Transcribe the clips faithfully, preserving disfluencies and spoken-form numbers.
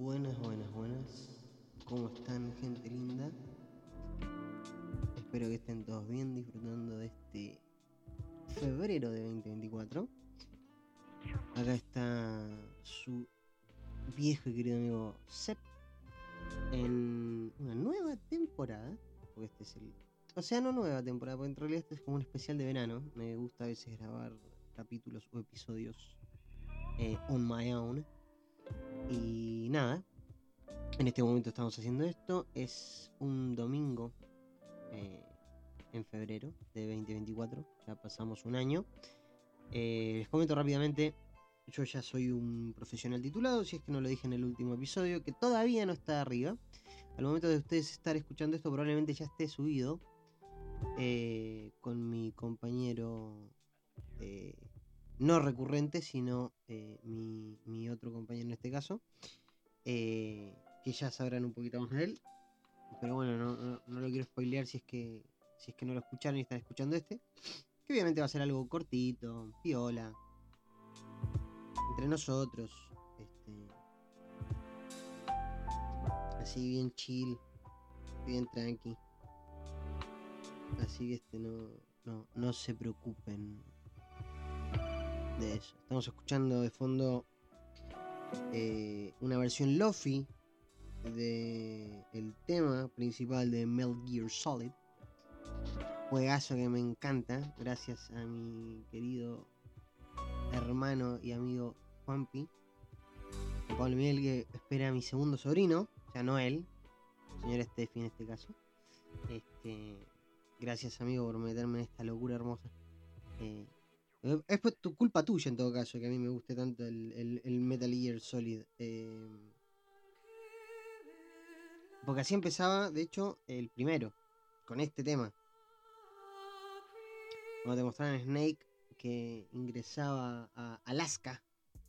Buenas, buenas, buenas. ¿Cómo están, gente linda? Espero que estén todos bien, disfrutando de este febrero de veinte veinticuatro. Acá está su viejo y querido amigo Sep en una nueva temporada, porque este es el... O sea, no nueva temporada, porque en realidad este es como un especial de verano. Me gusta a veces grabar capítulos o episodios eh, on my own. Y nada, en este momento estamos haciendo esto. Es un domingo eh, en febrero de veinte veinticuatro. Ya pasamos un año. Eh, les comento rápidamente. Yo ya soy un profesional titulado, si es que no lo dije en el último episodio, que todavía no está arriba. Al momento de ustedes estar escuchando esto, probablemente ya esté subido. Eh, con mi compañero eh, no recurrente, sino eh, mi, mi otro compañero en este caso. Eh, que ya sabrán un poquito más de él. Pero bueno, no, no, no lo quiero spoilear si es que si es que no lo escucharon y están escuchando este. Que obviamente va a ser algo cortito, piola, entre nosotros, este, así bien chill, bien tranqui. Así que este no, no, no se preocupen de eso. Estamos escuchando de fondo eh, una versión lofi de el tema principal de Metal Gear Solid. Juegazo que me encanta, gracias a mi querido hermano y amigo Juanpi, Pablo Miguel, que espera a mi segundo sobrino, o sea, no él, el señor Steffi en este caso. Este, gracias, amigo, por meterme en esta locura hermosa. Eh, es por tu culpa tuya, en todo caso, que a mí me guste tanto el, el, el Metal Gear Solid. Eh, porque así empezaba, de hecho, el primero, con este tema. Cuando te mostraban a Snake que ingresaba a Alaska.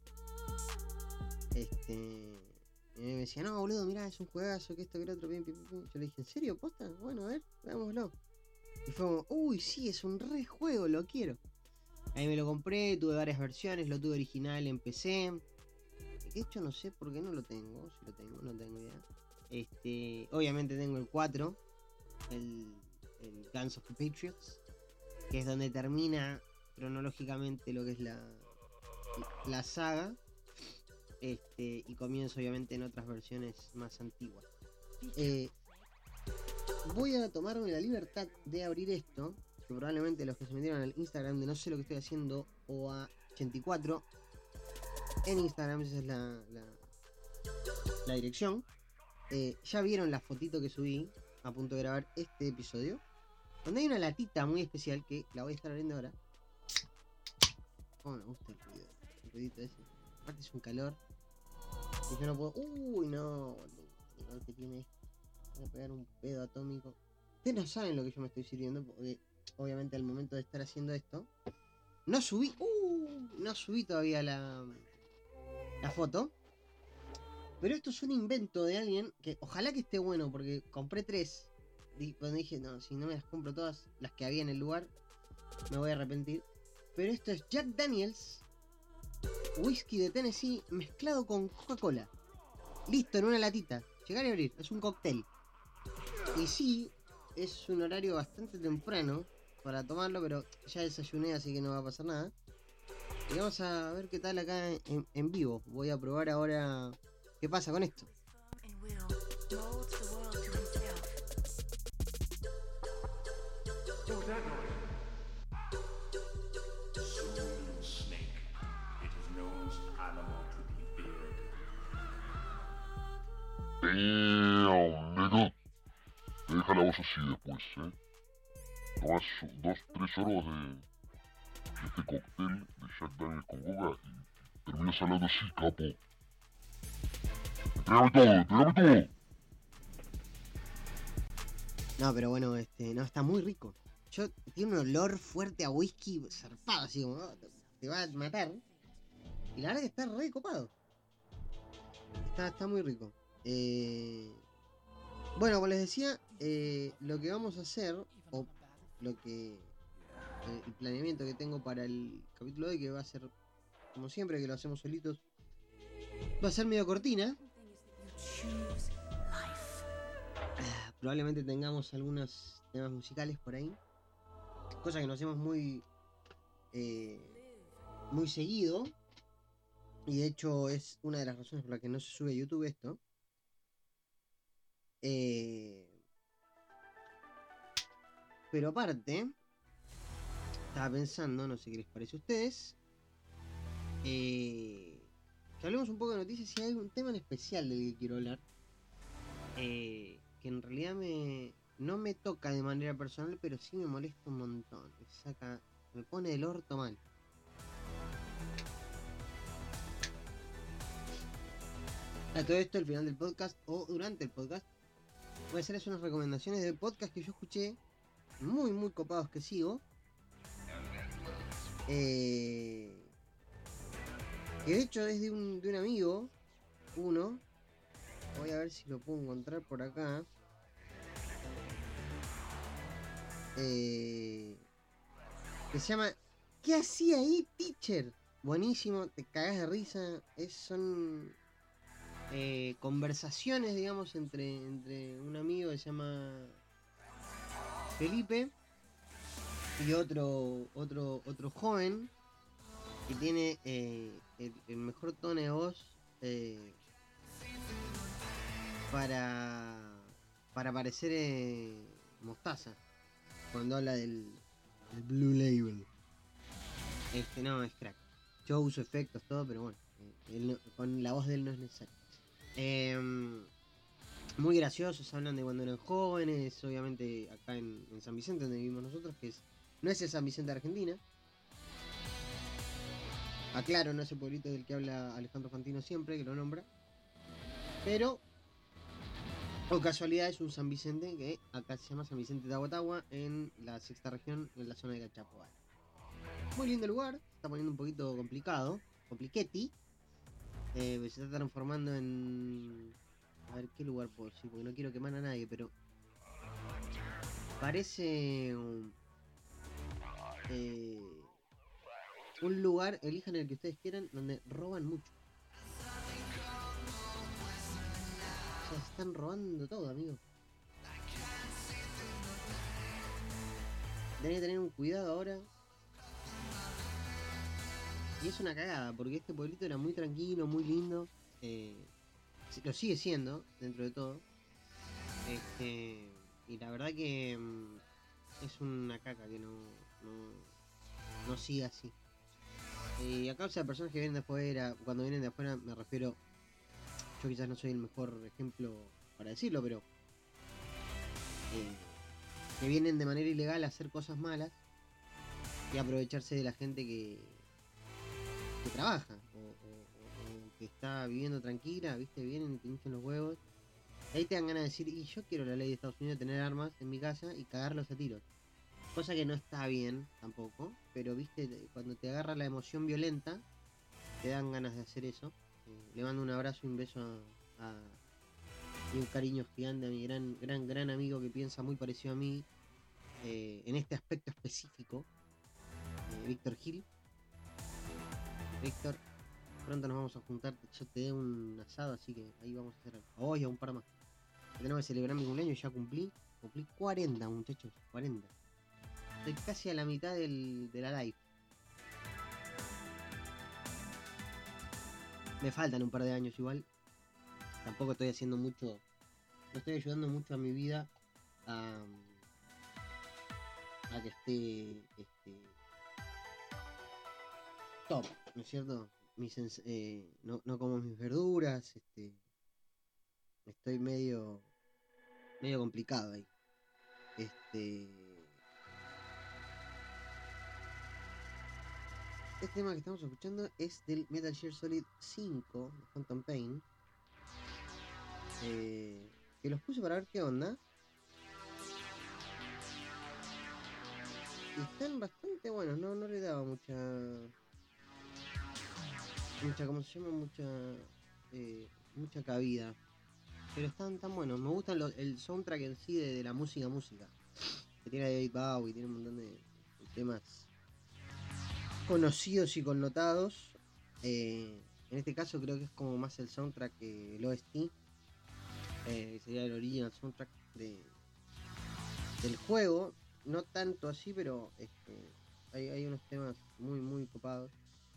Este... Y me decía, no, boludo, mirá, es un juegazo, que esto, que lo otro, pim, pim, pim. Yo le dije, ¿en serio, posta? Bueno, a ver, veámoslo. Y fue como, uy, sí, es un re juego, lo quiero. Ahí me lo compré, tuve varias versiones, lo tuve original en P C. De hecho, no sé por qué no lo tengo, si lo tengo, no tengo idea. Este, obviamente tengo el cuatro, el, el Guns of the Patriots, que es donde termina cronológicamente lo que es la, la saga. Este, y comienzo obviamente en otras versiones más antiguas. Eh, voy a tomarme la libertad de abrir esto, que probablemente los que se metieron al Instagram de no sé lo que estoy haciendo o a ochenta y cuatro en Instagram, esa es la, la, la dirección. Eh, ya vieron la fotito que subí a punto de grabar este episodio, donde hay una latita muy especial que la voy a estar abriendo ahora. Oh, me gusta el ruido, el ruidito ese. Aparte es un calor. Y yo no puedo. Uy, no, boludo. Que tiene. Voy a pegar un pedo atómico. Ustedes no saben lo que yo me estoy sirviendo, porque obviamente al momento de estar haciendo esto, no subí. Uh, no subí todavía la, la foto. Pero esto es un invento de alguien que ojalá que esté bueno, porque compré tres. Y cuando dije, no, si no me las compro todas las que había en el lugar, me voy a arrepentir. Pero esto es Jack Daniels whisky de Tennessee mezclado con Coca-Cola. Listo, en una latita. Llegar y abrir, es un cóctel. Y sí, es un horario bastante temprano para tomarlo, pero ya desayuné, así que no va a pasar nada. Y vamos a ver qué tal acá en, en vivo. Voy a probar ahora qué pasa con esto. Damn, nigga. Te deja la voz así después, eh. Tomas dos, tres sorbos de, de este cóctel de Jack Daniels con coca y terminas hablando así, capo. Entrégame todo, entrégame todo. No, pero bueno, este, no, está muy rico. Yo, tiene un olor fuerte a whisky zarpado, así como, oh, te, te va a matar. Y la verdad que está re copado. Está, está muy rico. Eh, bueno, como les decía, eh, lo que vamos a hacer, o lo que eh, el planeamiento que tengo para el capítulo de hoy, que va a ser, como siempre, que lo hacemos solitos, va a ser medio cortina. Ah, probablemente tengamos algunos temas musicales por ahí. Cosa que no hacemos muy. Eh, muy seguido. Y de hecho es una de las razones por las que no se sube a YouTube esto. Eh, pero aparte, estaba pensando, no sé qué les parece a ustedes, eh, que hablemos un poco de noticias y hay un tema en especial del que quiero hablar. Eh, que en realidad me no me toca de manera personal, pero sí me molesta un montón. Me saca, me pone el orto mal. A todo esto, al final del podcast o durante el podcast, voy a hacerles unas recomendaciones de podcast que yo escuché, muy, muy copados que sigo. Eh, que de hecho es de un, de un amigo, uno. Voy a ver si lo puedo encontrar por acá. Eh, que se llama ¿Qué hacía ahí, teacher? Buenísimo, te cagas de risa. Es, son eh, conversaciones, digamos, entre, entre un amigo que se llama Felipe y otro, otro, otro joven que tiene eh, el, el mejor tono de voz eh, para, para parecer eh, Mostaza cuando habla del, del Blue Label. Este no, es crack. Yo uso efectos, todo, pero bueno, eh, él no, con la voz de él no es necesario. Eh, muy graciosos, hablan de cuando eran jóvenes, obviamente acá en, en San Vicente, donde vivimos nosotros, que es no es el San Vicente de Argentina. Aclaro, no es el pueblito del que habla Alejandro Fantino siempre, que lo nombra. Pero, o casualidad, es un San Vicente que acá se llama San Vicente de Aguatagua, en la sexta región, en la zona de Cachapoal. Muy lindo lugar, se está poniendo un poquito complicado, compliquetti. Eh, se está transformando en... A ver, ¿qué lugar puedo decir? Porque no quiero quemar a nadie, pero... Parece... Um, eh, un lugar, elijan el que ustedes quieran, donde roban mucho. O sea, están robando todo, amigo. Tenés que tener un cuidado ahora. Y es una cagada, porque este pueblito era muy tranquilo, muy lindo. Eh, lo sigue siendo, dentro de todo. Este, y la verdad que um, es una caca que no, no, no siga así. Y a causa de personas que vienen de afuera, cuando vienen de afuera me refiero, yo quizás no soy el mejor ejemplo para decirlo, pero eh, que vienen de manera ilegal a hacer cosas malas y aprovecharse de la gente que, que trabaja o, o, o que está viviendo tranquila, viste, vienen y te hinchan los huevos. Y ahí te dan ganas de decir, y yo quiero la ley de Estados Unidos de tener armas en mi casa y cagarlos a tiros. Cosa que no está bien tampoco, pero viste, cuando te agarra la emoción violenta, te dan ganas de hacer eso. Eh, le mando un abrazo y un beso a, a, y un cariño gigante a mi gran, gran, gran amigo que piensa muy parecido a mí eh, en este aspecto específico, eh, Víctor Gil. Víctor, pronto nos vamos a juntar. Yo te dé un asado, así que ahí vamos a hacer algo. Hoy a un par más. Tenemos que celebrar mi cumpleaños y ya cumplí. Cumplí cuarenta, muchachos, cuarenta. Estoy casi a la mitad del, de la live. Me faltan un par de años igual. Tampoco estoy haciendo mucho. No estoy ayudando mucho a mi vida a, a que esté este, top, ¿no es cierto? Mis, eh, no, no como mis verduras. Este, estoy medio medio complicado ahí. Este. Este tema que estamos escuchando es del Metal Gear Solid cinco, de Phantom Pain. Eh, que los puse para ver qué onda. Y están bastante buenos, no, no le daba mucha. Mucha, ¿cómo se llama? Mucha. Eh, mucha cabida. Pero están tan buenos. Me gusta lo, el soundtrack en sí de, de la música, música. Que tiene David Bowie, tiene un montón de, de temas conocidos y connotados. Eh, en este caso creo que es como más el soundtrack que el O S T. eh, sería el original soundtrack de, del juego. No tanto así, pero este, hay, hay unos temas muy, muy copados.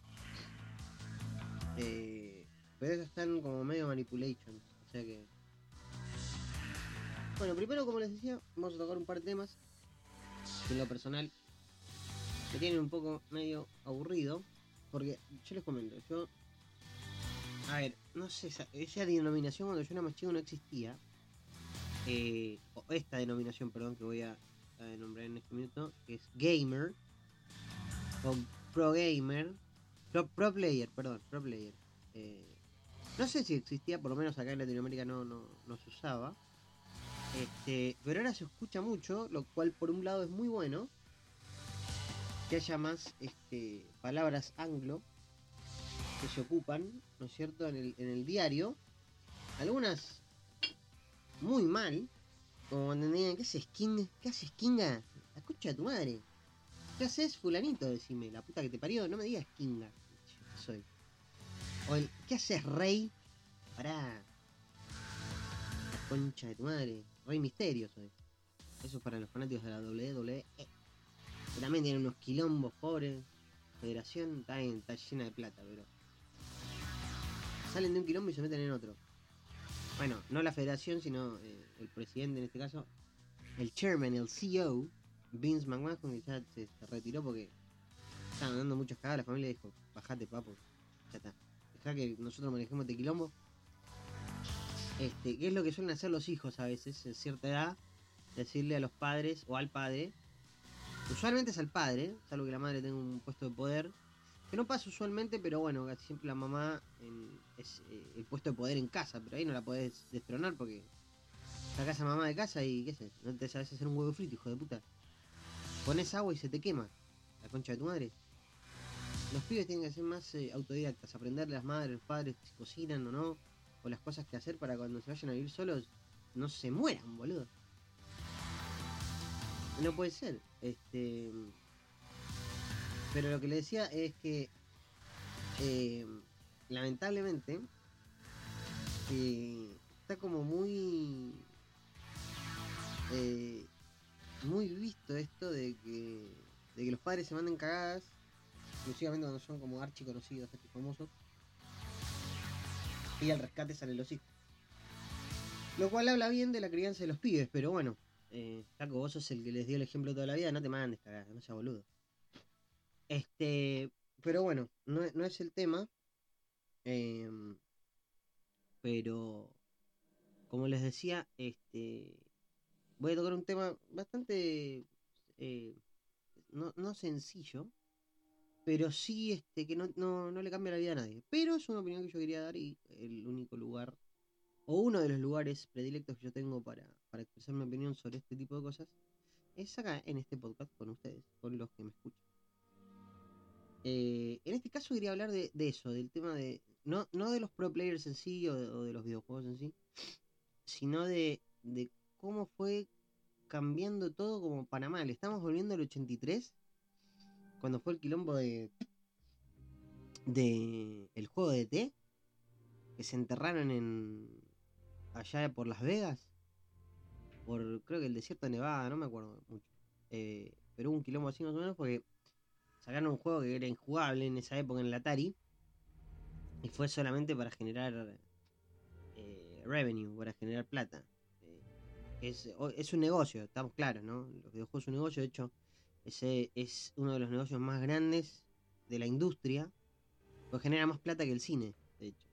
Eh, pero esos están como medio manipulation. O sea que. Bueno, primero, como les decía, vamos a tocar un par de temas que en lo personal me tienen un poco medio aburrido. Porque yo les comento, yo. A ver, no sé, esa, esa denominación cuando yo era más chico no existía. Eh, o esta denominación, perdón, que voy a, a nombrar en este minuto, que es gamer o pro gamer, pro, pro player, perdón, pro player. Eh, no sé si existía, por lo menos acá en Latinoamérica no, no, no se usaba. Este, pero ahora se escucha mucho, lo cual por un lado es muy bueno, que haya más este, palabras anglo que se ocupan, ¿no es cierto?, en el, en el diario. Algunas muy mal, como cuando me digan, ¿qué haces, King? ¿Qué haces, Kinga? La concha de tu madre. ¿Qué haces, fulanito? Decime, la puta que te parió, no me digas Kinga. Yo soy. O el, ¿qué haces, Rey? Pará. La concha de tu madre. Rey Misterio soy. Eso es para los fanáticos de la doble u doble u E. Que también tienen unos quilombos, pobres. Federación está, en, está llena de plata, pero. Salen de un quilombo y se meten en otro. Bueno, no la federación, sino eh, el presidente en este caso. El chairman, el C E O, Vince McMahon, que ya se, se retiró porque estaban dando muchas cagadas. La familia dijo, bajate, papo. Ya está. Dejá que nosotros manejemos este quilombo. Este, ¿qué es lo que suelen hacer los hijos a veces, en cierta edad? Decirle a los padres o al padre. Usualmente es al padre, salvo que la madre tenga un puesto de poder. Que no pasa usualmente, pero bueno, casi siempre la mamá en, es eh, el puesto de poder en casa, pero ahí no la podés destronar porque sacás a mamá de casa y qué sé, no te sabes hacer un huevo frito, hijo de puta. Pones agua y se te quema, la concha de tu madre. Los pibes tienen que ser más eh, autodidactas, aprender las madres, los padres, si cocinan o no, o las cosas que hacer para cuando se vayan a vivir solos, no se mueran, boludo. No puede ser. Este. Pero lo que le decía es que. Eh, lamentablemente. Eh, está como muy. Eh, muy visto esto de que. De que los padres se manden cagadas. Exclusivamente cuando son como archi conocidos, archi famosos. Y al rescate salen los hijos. Lo cual habla bien de la crianza de los pibes, pero bueno. Eh, Taco, vos sos el que les dio el ejemplo toda la vida, no te mandes cagadas, no seas boludo. Este, pero bueno, no, no es el tema. Eh, pero, como les decía, este, voy a tocar un tema bastante, eh, no, no sencillo, pero sí este, que no, no, no le cambia la vida a nadie. Pero es una opinión que yo quería dar y el único lugar, o uno de los lugares predilectos que yo tengo para, para expresar mi opinión sobre este tipo de cosas, es acá en este podcast con ustedes, con los que me escuchan. Eh, en este caso quería hablar de, de eso, del tema de. No, no de los pro players en sí o de, o de los videojuegos en sí, sino de, de cómo fue cambiando todo como para mal. Estamos volviendo al ochenta y tres, cuando fue el quilombo de. de el juego de E T, que se enterraron en. allá por Las Vegas, por creo que el desierto de Nevada, no me acuerdo mucho. Eh, pero hubo un quilombo así más o menos porque sacaron un juego que era injugable en esa época en el Atari. Y fue solamente para generar eh, revenue, para generar plata. Eh, es, es un negocio, estamos claros, ¿no? Los videojuegos son un negocio, de hecho, ese es uno de los negocios más grandes de la industria, pues genera más plata que el cine, de hecho.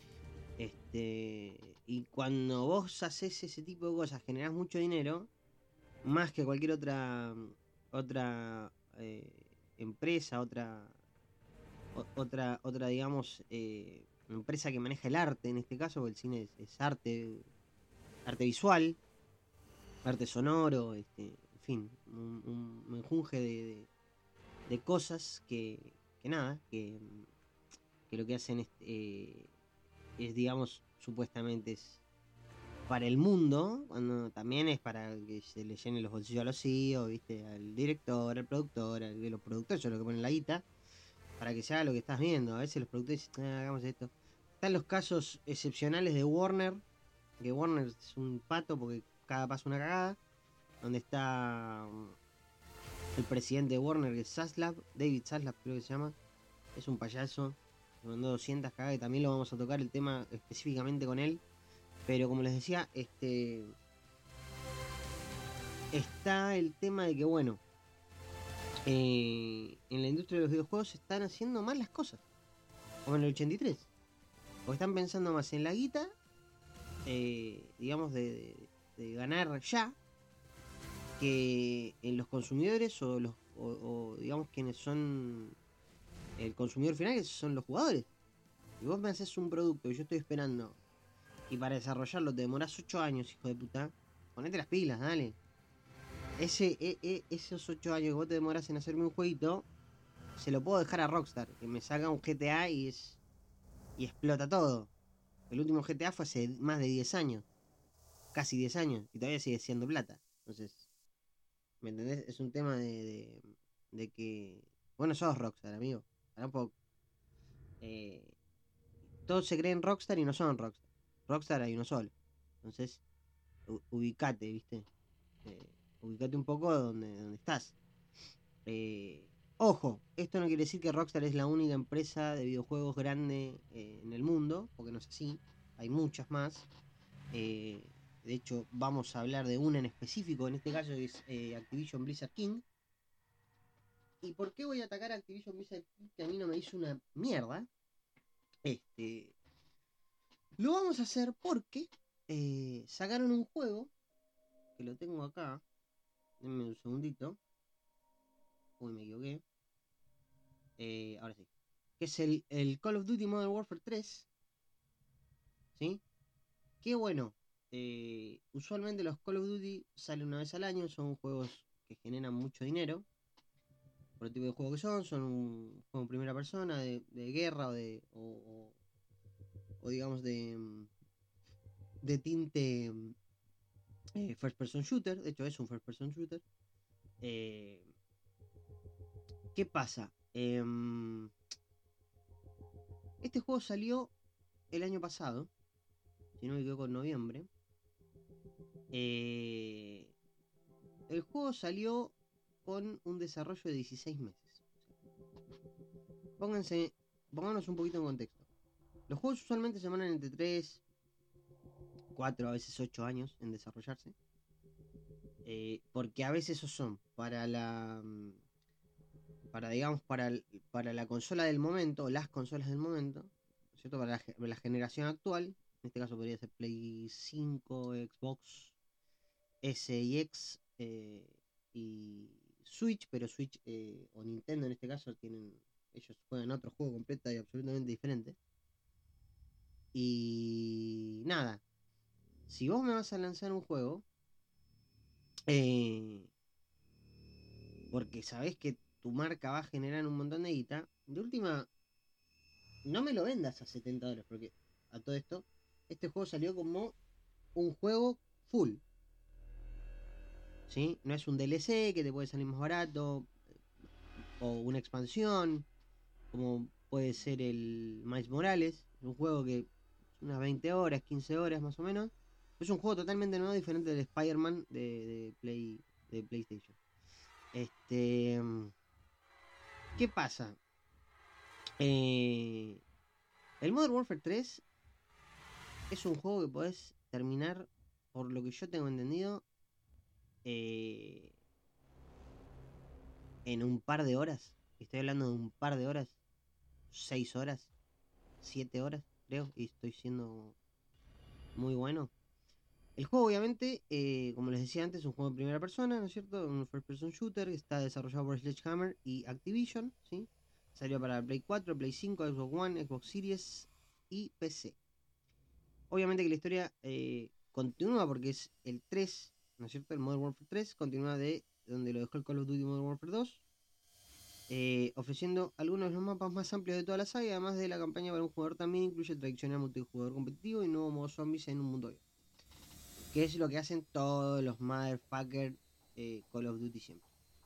Este, y cuando vos haces ese tipo de cosas, generás mucho dinero, más que cualquier otra otra eh, empresa, otra o, otra otra digamos eh, empresa que maneja el arte en este caso, porque el cine es, es arte arte visual, arte sonoro, este, en fin, un, un menjunje de, de, de cosas que, que nada, que, que lo que hacen es, eh, es digamos supuestamente es para el mundo, cuando también es para que se le llenen los bolsillos a los C E O, ¿viste? Al director, al productor, al de los productores, son los que ponen la guita, para que se haga lo que estás viendo. A veces los productores dicen, ah, hagamos esto. Están los casos excepcionales de Warner, que Warner es un pato porque cada paso una cagada, donde está um, el presidente de Warner, que es Zaslav, David Zaslav creo que se llama, es un payaso, me mandó doscientas cagadas, y también lo vamos a tocar el tema específicamente con él, pero como les decía, este está el tema de que, bueno, eh, en la industria de los videojuegos se están haciendo mal las cosas, como en el ochenta y tres, porque están pensando más en la guita, eh, digamos, de, de, de ganar ya, que en los consumidores o los o, o digamos quienes son el consumidor final, que son los jugadores. Si vos me haces un producto y yo estoy esperando y para desarrollarlo te demorás ocho años, hijo de puta, ponete las pilas, dale. Ese, e, e, esos ocho años que vos te demorás en hacerme un jueguito, se lo puedo dejar a Rockstar, que me saca un G T A y es y explota todo. El último G T A fue hace más de diez años, casi diez años, y todavía sigue siendo plata. Entonces, ¿me entendés? Es un tema de, de, de que... Bueno, sos Rockstar, amigo. Pará un poco. Eh, todos se creen Rockstar y no son Rockstar. Rockstar hay uno solo. Entonces, ubicate, ¿viste? Eh, ubicate un poco donde, donde estás. Eh, ojo, esto no quiere decir que Rockstar es la única empresa de videojuegos grande eh, en el mundo, porque no es así. Hay muchas más. Eh, de hecho, vamos a hablar de una en específico. En este caso es eh, Activision Blizzard King. ¿Y por qué voy a atacar a Activision Blizzard King, que a mí no me hizo una mierda? Este, lo vamos a hacer porque eh, sacaron un juego, que lo tengo acá. Denme un segundito. Uy, me equivoqué. Eh, ahora sí. Que es el, el Call of Duty Modern Warfare tres. ¿Sí? Qué bueno. Eh, usualmente los Call of Duty salen una vez al año. Son juegos que generan mucho dinero. Por el tipo de juego que son. Son un juego en primera persona, de, de guerra o de. O, o, o digamos de. de tinte eh, first person shooter. De hecho, es un first person shooter. Eh, ¿Qué pasa? Eh, este juego salió el año pasado, si no me equivoco, en noviembre. Eh, el juego salió con un desarrollo de dieciséis meses. Pónganse, pónganos un poquito en contexto. Los juegos usualmente se demoran entre tres, cuatro, a veces ocho años en desarrollarse. Eh, porque a veces esos son para la... para digamos para, para la consola del momento, o las consolas del momento, ¿cierto? Para la, la generación actual, en este caso podría ser Play cinco, Xbox S y X eh, y Switch, pero Switch eh, o Nintendo en este caso tienen, ellos juegan otro juego completo y absolutamente diferente. Y nada, si vos me vas a lanzar un juego, eh, porque sabés que tu marca va a generar un montón de guita, de última, no me lo vendas a setenta dólares, porque a todo esto, este juego salió como un juego full. ¿Sí? No es un D L C que te puede salir más barato, o una expansión, como puede ser el Miles Morales, un juego que unas veinte horas, quince horas más o menos. Es un juego totalmente nuevo, diferente del Spider-Man de, de, Play, de PlayStation. Este, ¿qué pasa? Eh, el Modern Warfare tres es un juego que podés terminar, por lo que yo tengo entendido, eh, en un par de horas. Estoy hablando de un par de horas, seis horas, siete horas, creo, y estoy siendo muy bueno. El juego, obviamente, eh, como les decía antes, es un juego en primera persona, ¿no es cierto? Un first person shooter, está desarrollado por Sledgehammer y Activision, ¿sí? Salió para Play cuatro, Play cinco, Xbox One, Xbox Series y P C. Obviamente que la historia eh, continúa porque es el tres, ¿no es cierto? El Modern Warfare tres continúa de donde lo dejó el Call of Duty Modern Warfare dos, eh, ofreciendo algunos de los mapas más amplios de toda la saga, además de la campaña para un jugador también incluye el tradicional multijugador competitivo y nuevo modo zombies en un mundo abierto, que es lo que hacen todos los motherfuckers eh, Call of Duty siempre.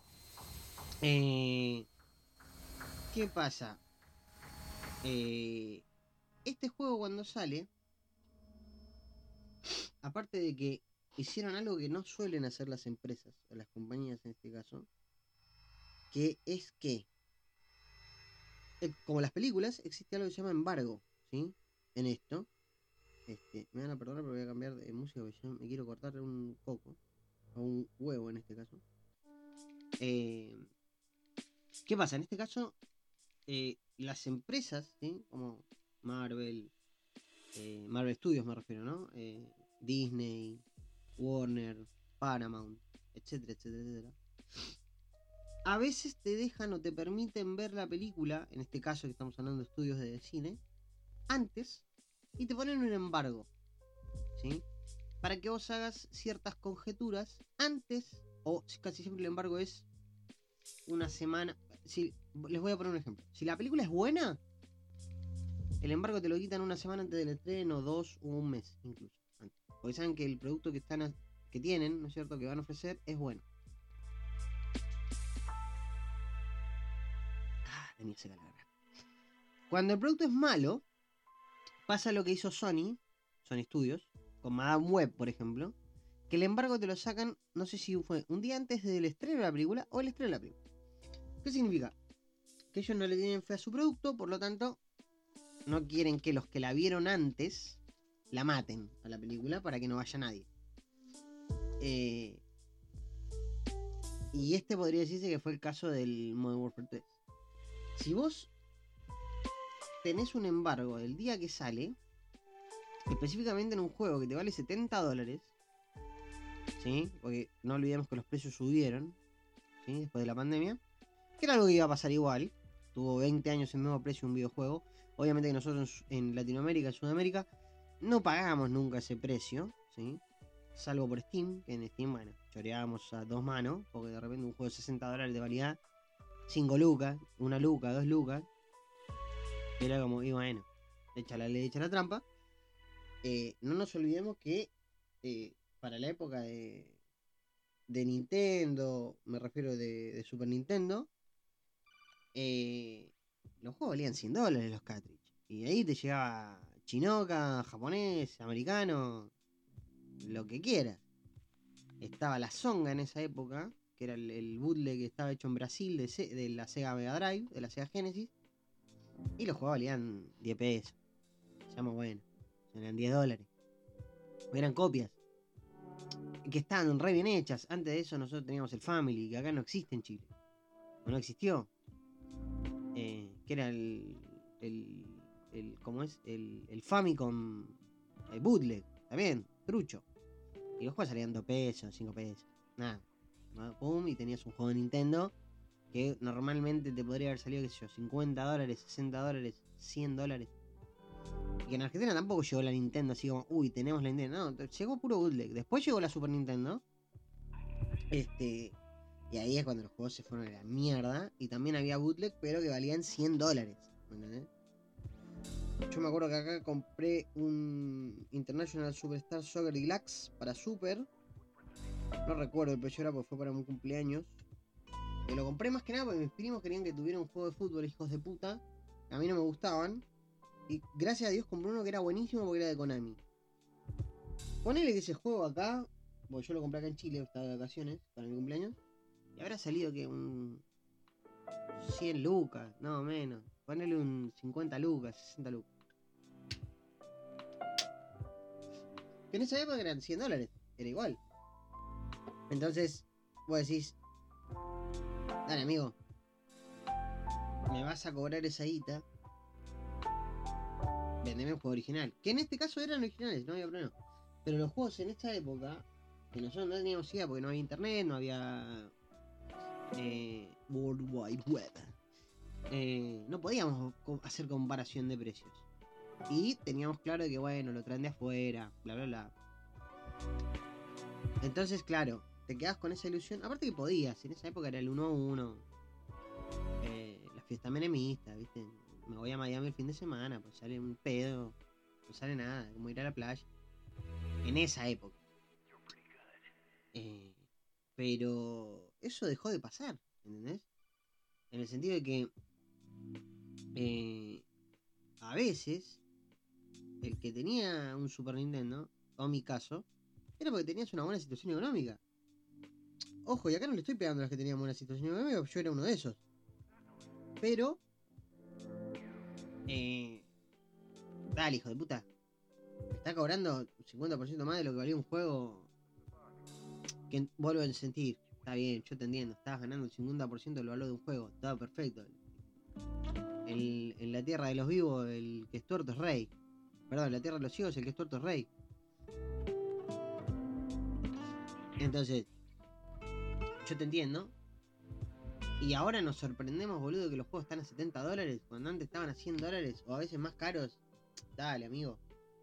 Eh, ¿Qué pasa? Eh, este juego cuando sale aparte de que hicieron algo que no suelen hacer las empresas, o las compañías en este caso, que es que, eh, como las películas, existe algo que se llama embargo, ¿sí? En esto. Este, me van a perdonar pero voy a cambiar de música porque yo me quiero cortar un coco, o un huevo en este caso. Eh, ¿Qué pasa? En este caso, eh, las empresas, ¿sí? Como Marvel, eh, Marvel Studios me refiero, ¿no? Eh, Disney, Warner, Paramount, etcétera, etcétera, etcétera. A veces te dejan o te permiten ver la película, en este caso que estamos hablando de estudios de cine, antes y te ponen un embargo, ¿sí? Para que vos hagas ciertas conjeturas antes, o casi siempre el embargo es una semana. Si, les voy a poner un ejemplo. Si la película es buena, el embargo te lo quitan una semana antes del estreno, dos o un mes incluso antes. Porque saben que el producto que están a, que tienen, ¿no es cierto?, que van a ofrecer es bueno. Ah, tenía seca la garganta. Cuando el producto es malo, pasa lo que hizo Sony, Sony Studios, con Madame Web, por ejemplo, que el embargo te lo sacan, no sé si fue un día antes del estreno de la película o el estreno de la película. ¿Qué significa? Que ellos no le tienen fe a su producto, por lo tanto, no quieren que los que la vieron antes la maten a la película para que no vaya nadie. Eh, y este podría decirse que fue el caso del Modern Warfare tres. Si vos tenés un embargo el día que sale, específicamente en un juego que te vale setenta dólares, ¿sí? Porque no olvidemos que los precios subieron, ¿sí? Después de la pandemia, que era algo que iba a pasar igual. Tuvo veinte años el mismo precio un videojuego. Obviamente que nosotros en Latinoamérica, en Sudamérica, no pagamos nunca ese precio, ¿sí? Salvo por Steam, que en Steam, bueno, choreábamos a dos manos, porque de repente un juego de sesenta dólares de validad, cinco lucas, una luca, dos lucas, era como, y bueno, echa la ley, echa la trampa. Eh, no nos olvidemos que eh, para la época de, de Nintendo, me refiero de, de Super Nintendo, eh, los juegos valían cien dólares los cartridge. Y ahí te llegaba chinoca, japonés, americano, lo que quieras. Estaba la Zonga en esa época, que era el, el bootleg que estaba hecho en Brasil de, Se de la Sega Mega Drive, de la Sega Genesis. Y los juegos valían diez pesos. Seamos buenos. Eran diez dólares. Eran copias. Que estaban re bien hechas. Antes de eso nosotros teníamos el Family, que acá no existe en Chile. O no existió. Eh, que era el, el, el. ¿Cómo es? El, el Famicom. El bootleg. También. Trucho. Y los juegos salían dos pesos, cinco pesos. Nada. Pum, y tenías un juego de Nintendo que normalmente te podría haber salido, qué sé yo, cincuenta dólares, sesenta dólares, cien dólares. Y que en Argentina tampoco llegó la Nintendo así como, uy, tenemos la Nintendo. No, llegó puro bootleg. Después llegó la Super Nintendo. Este. Y ahí es cuando los juegos se fueron a la mierda. Y también había bootleg, pero que valían cien dólares. ¿Entendés? Yo me acuerdo que acá compré un International Superstar Soccer Deluxe para Super. No recuerdo el precio era porque fue para un cumpleaños. Que lo compré más que nada porque mis primos querían que tuviera un juego de fútbol, hijos de puta. A mí no me gustaban. Y gracias a Dios compré uno que era buenísimo porque era de Konami. Ponele que ese juego acá, porque yo lo compré acá en Chile, estaba de vacaciones para mi cumpleaños. Y habrá salido que un cien lucas, no menos. Ponele un cincuenta lucas, sesenta lucas. Que en esa época eran cien dólares, era igual. Entonces, vos decís, dale amigo, me vas a cobrar esa guita, vendeme un juego original. Que en este caso eran originales, no había problema. Pero los juegos en esta época, que nosotros no teníamos idea porque no había internet, no había eh, World Wide Web, eh, no podíamos hacer comparación de precios. Y teníamos claro que bueno, lo traen de afuera, bla bla bla. Entonces, claro, te quedás con esa ilusión. Aparte que podías, en esa época era el uno a uno. Eh, la fiesta menemista, ¿viste? Me voy a Miami el fin de semana, pues sale un pedo, no sale nada, como ir a la playa. En esa época. Eh, pero eso dejó de pasar, ¿entendés? En el sentido de que eh, a veces el que tenía un Super Nintendo o mi caso, era porque tenías una buena situación económica. Ojo, y acá no le estoy pegando a los que tenían buena situación económica, yo era uno de esos. Pero, eh, dale, hijo de puta. Me está cobrando un cincuenta por ciento más de lo que valía un juego. Que vuelvo a sentir, está bien, yo te entiendo, estabas ganando el cincuenta por ciento del valor de un juego, estaba perfecto. En, en la tierra de los vivos, el que es tuerto es rey. Perdón, en la tierra de los ciegos, el que es tuerto es rey. Entonces, yo te entiendo. Y ahora nos sorprendemos, boludo, que los juegos están a setenta dólares, cuando antes estaban a cien dólares, o a veces más caros. Dale, amigo.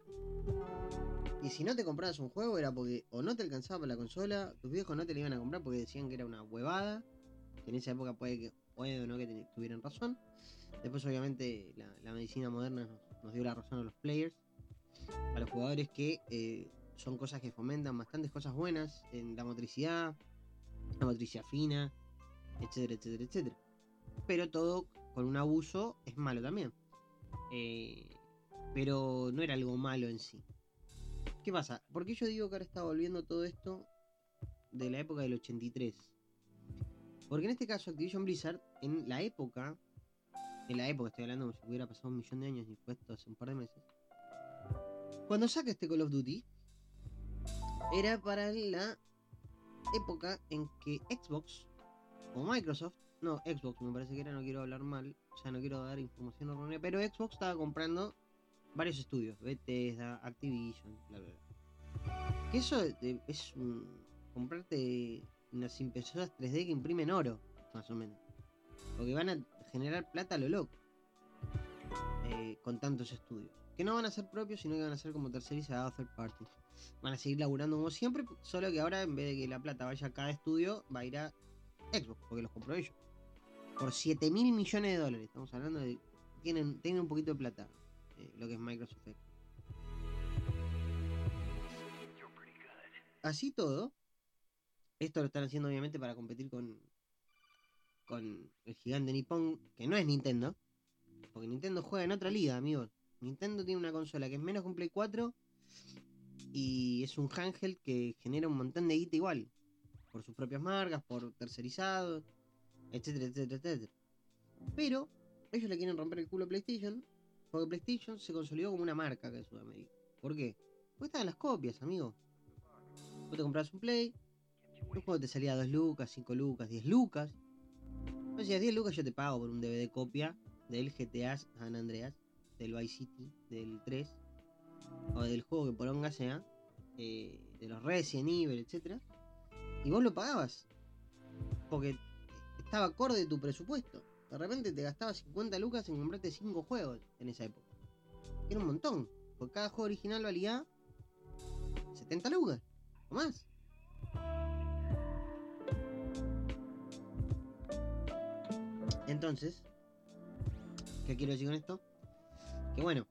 Y si no te comprabas un juego era porque o no te alcanzaba para la consola, tus viejos no te lo iban a comprar porque decían que era una huevada, que en esa época puede que puede o no que tuvieran razón. Después obviamente la, la medicina moderna nos, nos dio la razón a los players, a los jugadores, que eh, son cosas que fomentan bastantes cosas buenas en la motricidad, la motricidad fina, etcétera, etcétera, etcétera. Pero todo con un abuso es malo también. Eh, pero no era algo malo en sí. ¿Qué pasa? ¿Por qué yo digo que ahora está volviendo todo esto de la época del ochenta y tres? Porque en este caso Activision Blizzard, en la época, en la época estoy hablando como si hubiera pasado un millón de años y fue esto hace un par de meses, cuando saca este Call of Duty, era para la época en que Xbox o Microsoft, no, Xbox me parece que era, no quiero hablar mal, o sea, no quiero dar información errónea, pero Xbox estaba comprando varios estudios, Bethesda, Activision, bla bla bla. Que eso es un, comprarte unas impresoras tres D que imprimen oro, más o menos. Porque van a generar plata a lo loco. Eh, con tantos estudios. Que no van a ser propios, sino que van a ser como tercerizados, third party. Van a seguir laburando como siempre, solo que ahora en vez de que la plata vaya a cada estudio, va a ir a Xbox, porque los compró ellos. Por siete mil millones de dólares. Estamos hablando de... Tienen, tienen un poquito de plata, eh, lo que es Microsoft. Así todo, esto lo están haciendo obviamente para competir con, con el gigante nipón, que no es Nintendo, porque Nintendo juega en otra liga, amigos. Nintendo tiene una consola que es menos que un Play cuatro y es un handheld que genera un montón de guita igual, por sus propias marcas, por tercerizados, etcétera, etcétera, etcétera. Pero ellos le quieren romper el culo a PlayStation, porque PlayStation se consolidó como una marca acá en Sudamérica. ¿Por qué? Porque estaban las copias, amigo. Vos te comprabas un Play, el juego te salía dos lucas, cinco lucas, diez lucas. No decías diez lucas, yo te pago por un D V D copia del G T A San Andreas, del Vice City, del tres, o del juego que poronga sea, eh, de los Resident Evil, etcétera. Y vos lo pagabas, porque estaba acorde a tu presupuesto. De repente te gastabas cincuenta lucas en comprarte cinco juegos en esa época. Era un montón, porque cada juego original valía setenta lucas, o más. Entonces, ¿qué quiero decir con esto? Que bueno,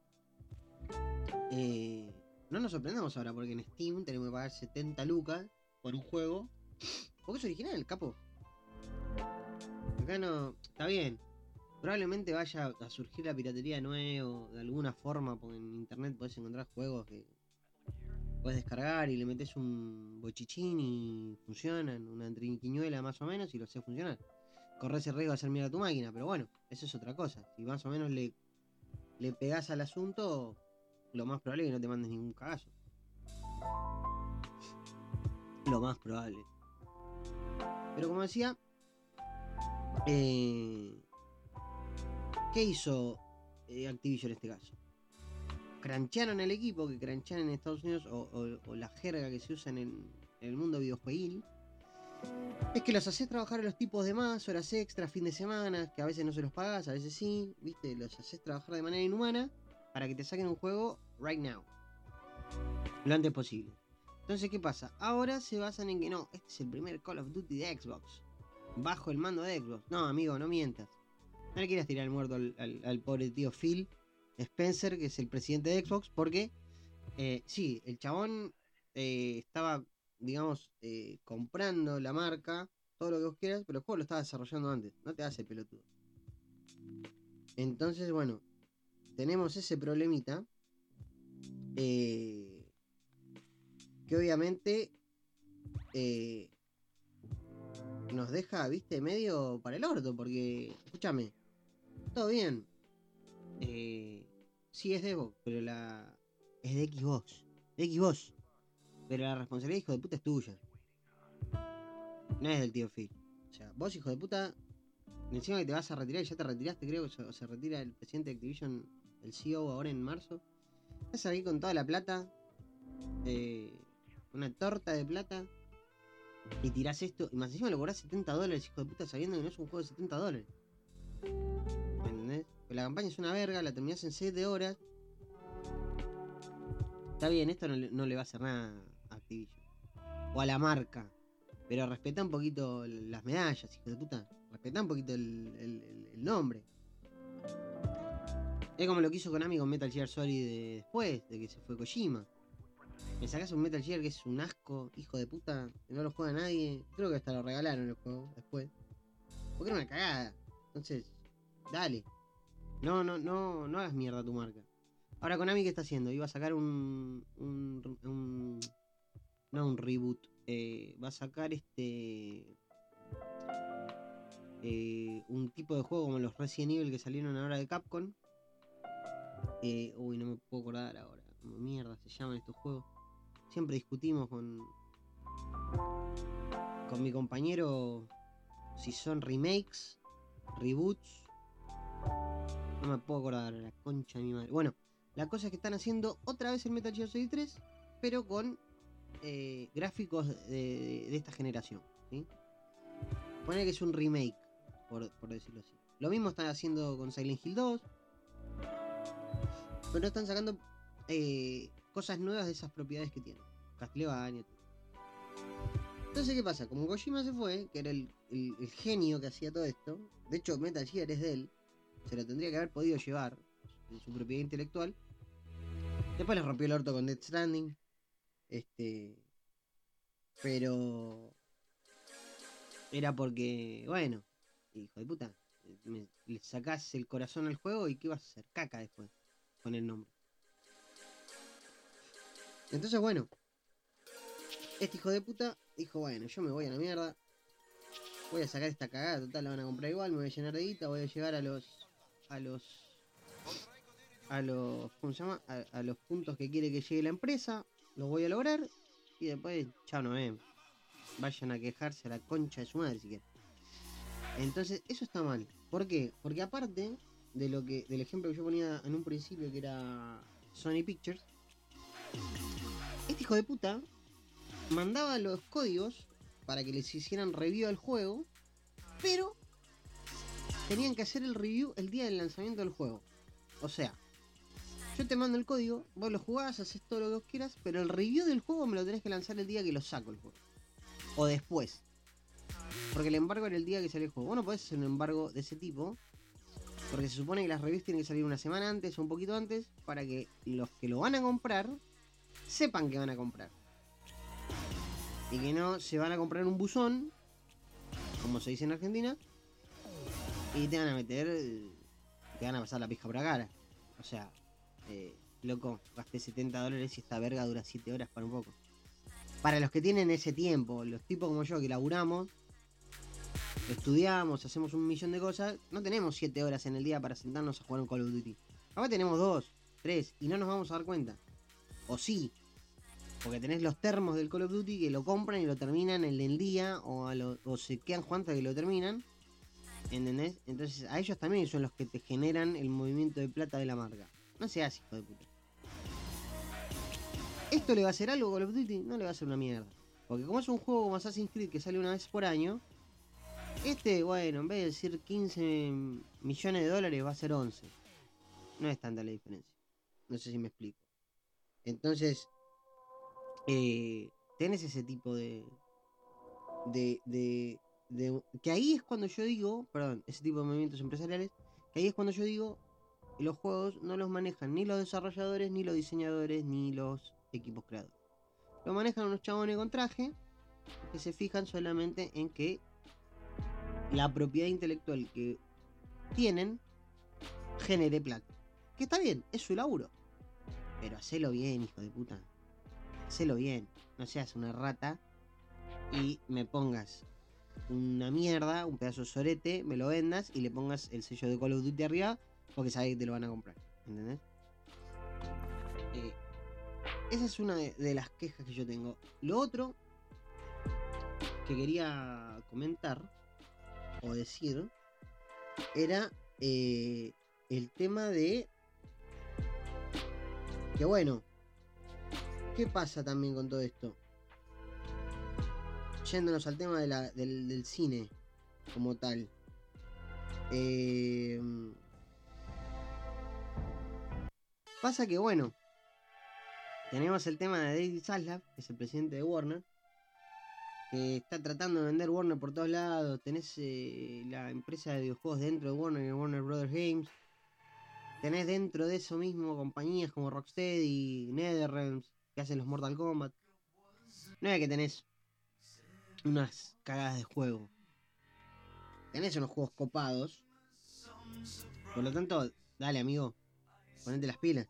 eh, no nos sorprendamos ahora, porque en Steam tenemos que pagar setenta lucas por un juego, porque es original, capo. Acá no, está bien. Probablemente vaya a surgir la piratería de nuevo, de alguna forma, porque en internet podés encontrar juegos que podés descargar y le metes un bochichín y funcionan, una trinquiñuela más o menos, y lo haces funcionar. Corres el riesgo de hacer mierda a tu máquina, pero bueno, eso es otra cosa. Si más o menos le, le pegás al asunto, lo más probable es que no te mandes ningún cagazo. Lo más probable. Pero como decía, eh, ¿qué hizo eh, Activision en este caso? Crancharon el equipo, que cranchan en Estados Unidos, o, o, o la jerga que se usa en el, en el mundo videojueguil, es que los haces trabajar a los tipos de más, horas extra, fin de semana, que a veces no se los pagás, a veces sí, viste, los haces trabajar de manera inhumana para que te saquen un juego right now, lo antes posible. Entonces, ¿qué pasa? Ahora se basan en que no, este es el primer Call of Duty de Xbox, bajo el mando de Xbox. No, amigo, no mientas. No le quieras tirar el muerto al, al, al pobre tío Phil Spencer, que es el presidente de Xbox, porque eh, sí, el chabón eh, estaba, digamos, eh, comprando la marca, todo lo que vos quieras, pero el juego lo estaba desarrollando antes, no te hace pelotudo. Entonces, bueno, tenemos ese problemita. Eh, que obviamente eh, nos deja, viste, medio para el orto, porque, escúchame, todo bien, eh, sí es de Xbox, pero la es de Xbox, de Xbox, pero la responsabilidad, hijo de puta, es tuya, no es del tío Phil. O sea, vos, hijo de puta, encima que te vas a retirar y ya te retiraste, creo que se, se retira el presidente de Activision, el C E O, ahora en marzo. Estás ahí con toda la plata, eh, una torta de plata, y tirás esto, y más encima lo cobrás setenta dólares, hijo de puta, sabiendo que no es un juego de setenta dólares. ¿Me entendés? Que la campaña es una verga, la terminás en siete horas. Está bien, esto no le, no le va a hacer nada a Activision. O a la marca. Pero respetá un poquito las medallas, hijo de puta. Respetá un poquito el, el, el, el nombre. Es como lo que hizo Konami con Metal Gear Solid de después, de que se fue Kojima. Me sacás un Metal Gear que es un asco, hijo de puta, que no lo juega nadie. Creo que hasta lo regalaron el juego después. Porque era una cagada. Entonces, dale. No, no, no, no hagas mierda a tu marca. Ahora Konami, ¿qué está haciendo? Iba a sacar un... un, un no un reboot. Eh, va a sacar este... Eh, un tipo de juego como los Resident Evil que salieron ahora de Capcom. Eh, uy, no me puedo acordar ahora. ¿Cómo mierda se llaman estos juegos? Siempre discutimos con... Con mi compañero si son remakes, reboots. No me puedo acordar, la concha de mi madre. Bueno, la cosa es que están haciendo otra vez el Metal Gear Solid tres, pero con eh, gráficos de, de, de esta generación, ¿sí? Poner que es un remake, por, por decirlo así. Lo mismo están haciendo con Silent Hill dos, pero están sacando eh, cosas nuevas de esas propiedades que tienen. Castlevania. Entonces, ¿qué pasa? Como Kojima se fue, que era el, el, el genio que hacía todo esto, de hecho Metal Gear es de él, se lo tendría que haber podido llevar en su propiedad intelectual. Después le rompió el orto con Death Stranding. Este. Pero. Era porque, bueno, hijo de puta, me, le sacás el corazón al juego y ¿qué vas a hacer? Caca después, con el nombre. Entonces, bueno, este hijo de puta dijo, bueno, yo me voy a la mierda. Voy a sacar esta cagada, total la van a comprar igual, me voy a llenar de guita, voy a llegar a los. a los. a los. ¿cómo se llama? A, a los puntos que quiere que llegue la empresa. Los voy a lograr. Y después, chao, no ven. Vayan a quejarse a la concha de su madre si quieren. Entonces, eso está mal. ¿Por qué? Porque aparte de lo que. del ejemplo que yo ponía en un principio, que era Sony Pictures, este hijo de puta mandaba los códigos para que les hicieran review al juego, pero tenían que hacer el review el día del lanzamiento del juego. O sea, yo te mando el código, vos lo jugás, haces todo lo que vos quieras, pero el review del juego me lo tenés que lanzar el día que lo saco el juego. O después. Porque el embargo era el día que salió el juego. Vos no podés hacer un embargo de ese tipo, porque se supone que las reviews tienen que salir una semana antes o un poquito antes, para que los que lo van a comprar sepan que van a comprar. Y que no se van a comprar un buzón, como se dice en Argentina, y te van a meter, te van a pasar la pija por la cara. O sea, eh, loco, gasté setenta dólares y esta verga dura siete horas para un poco. Para los que tienen ese tiempo, los tipos como yo que laburamos, estudiamos, hacemos un millón de cosas, no tenemos siete horas en el día para sentarnos a jugar un Call of Duty. Ahora tenemos dos, tres, y no nos vamos a dar cuenta. O sí, porque tenés los termos del Call of Duty que lo compran y lo terminan en el día, o, a lo, o se quedan jugando hasta que lo terminan. ¿Entendés? Entonces a ellos también son los que te generan el movimiento de plata de la marca. No seas hijo de puta. ¿Esto le va a hacer algo a Call of Duty? No le va a hacer una mierda. Porque como es un juego como Assassin's Creed que sale una vez por año, este, bueno, en vez de decir quince millones de dólares va a ser once. No es tanta la diferencia. No sé si me explico. Entonces, eh, tenés ese tipo de... De, de, de... Que ahí es cuando yo digo, perdón, ese tipo de movimientos empresariales, que ahí es cuando yo digo, los juegos no los manejan ni los desarrolladores, ni los diseñadores, ni los equipos creadores. Lo manejan unos chabones con traje que se fijan solamente en que la propiedad intelectual que tienen genere plata. Que está bien, es su laburo. Pero hacelo bien, hijo de puta. hacelo bien. No seas una rata y me pongas una mierda, un pedazo de sorete, me lo vendas y le pongas el sello de Call of Duty arriba porque sabes que te lo van a comprar. ¿Entendés? Eh, esa es una de, de las quejas que yo tengo. Lo otro que quería comentar o decir era eh, el tema de que bueno, ¿qué pasa también con todo esto? Yéndonos al tema de la, del, del cine como tal. Eh, pasa que bueno, tenemos el tema de David Zaslav, que es el presidente de Warner, que está tratando de vender Warner por todos lados. Tenés eh, la empresa de videojuegos dentro de Warner, y Warner Brothers Games. Tenés dentro de eso mismo compañías como Rocksteady y NetherRealms, que hacen los Mortal Kombat. No es que tenés unas cagadas de juego. Tenés unos juegos copados. Por lo tanto, dale amigo, ponete las pilas.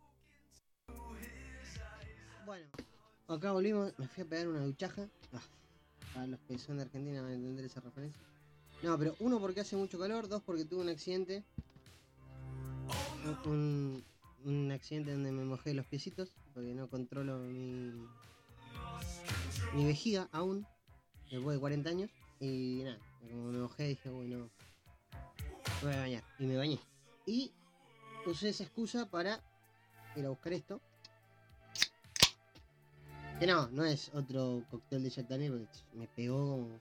Bueno, acá volvimos, me fui a pegar una duchaja. Ah, para los que son de Argentina van a entender esa referencia. No, pero uno porque hace mucho calor, dos porque tuve un accidente. Un, un accidente donde me mojé los piecitos, porque no controlo mi, mi vejiga aún, después de cuarenta años. Y nada, como me mojé dije, uy no, me voy a bañar. Y me bañé. Y usé esa excusa para ir a buscar esto. Que no, no es otro cóctel de Jack Daniels, porque me pegó como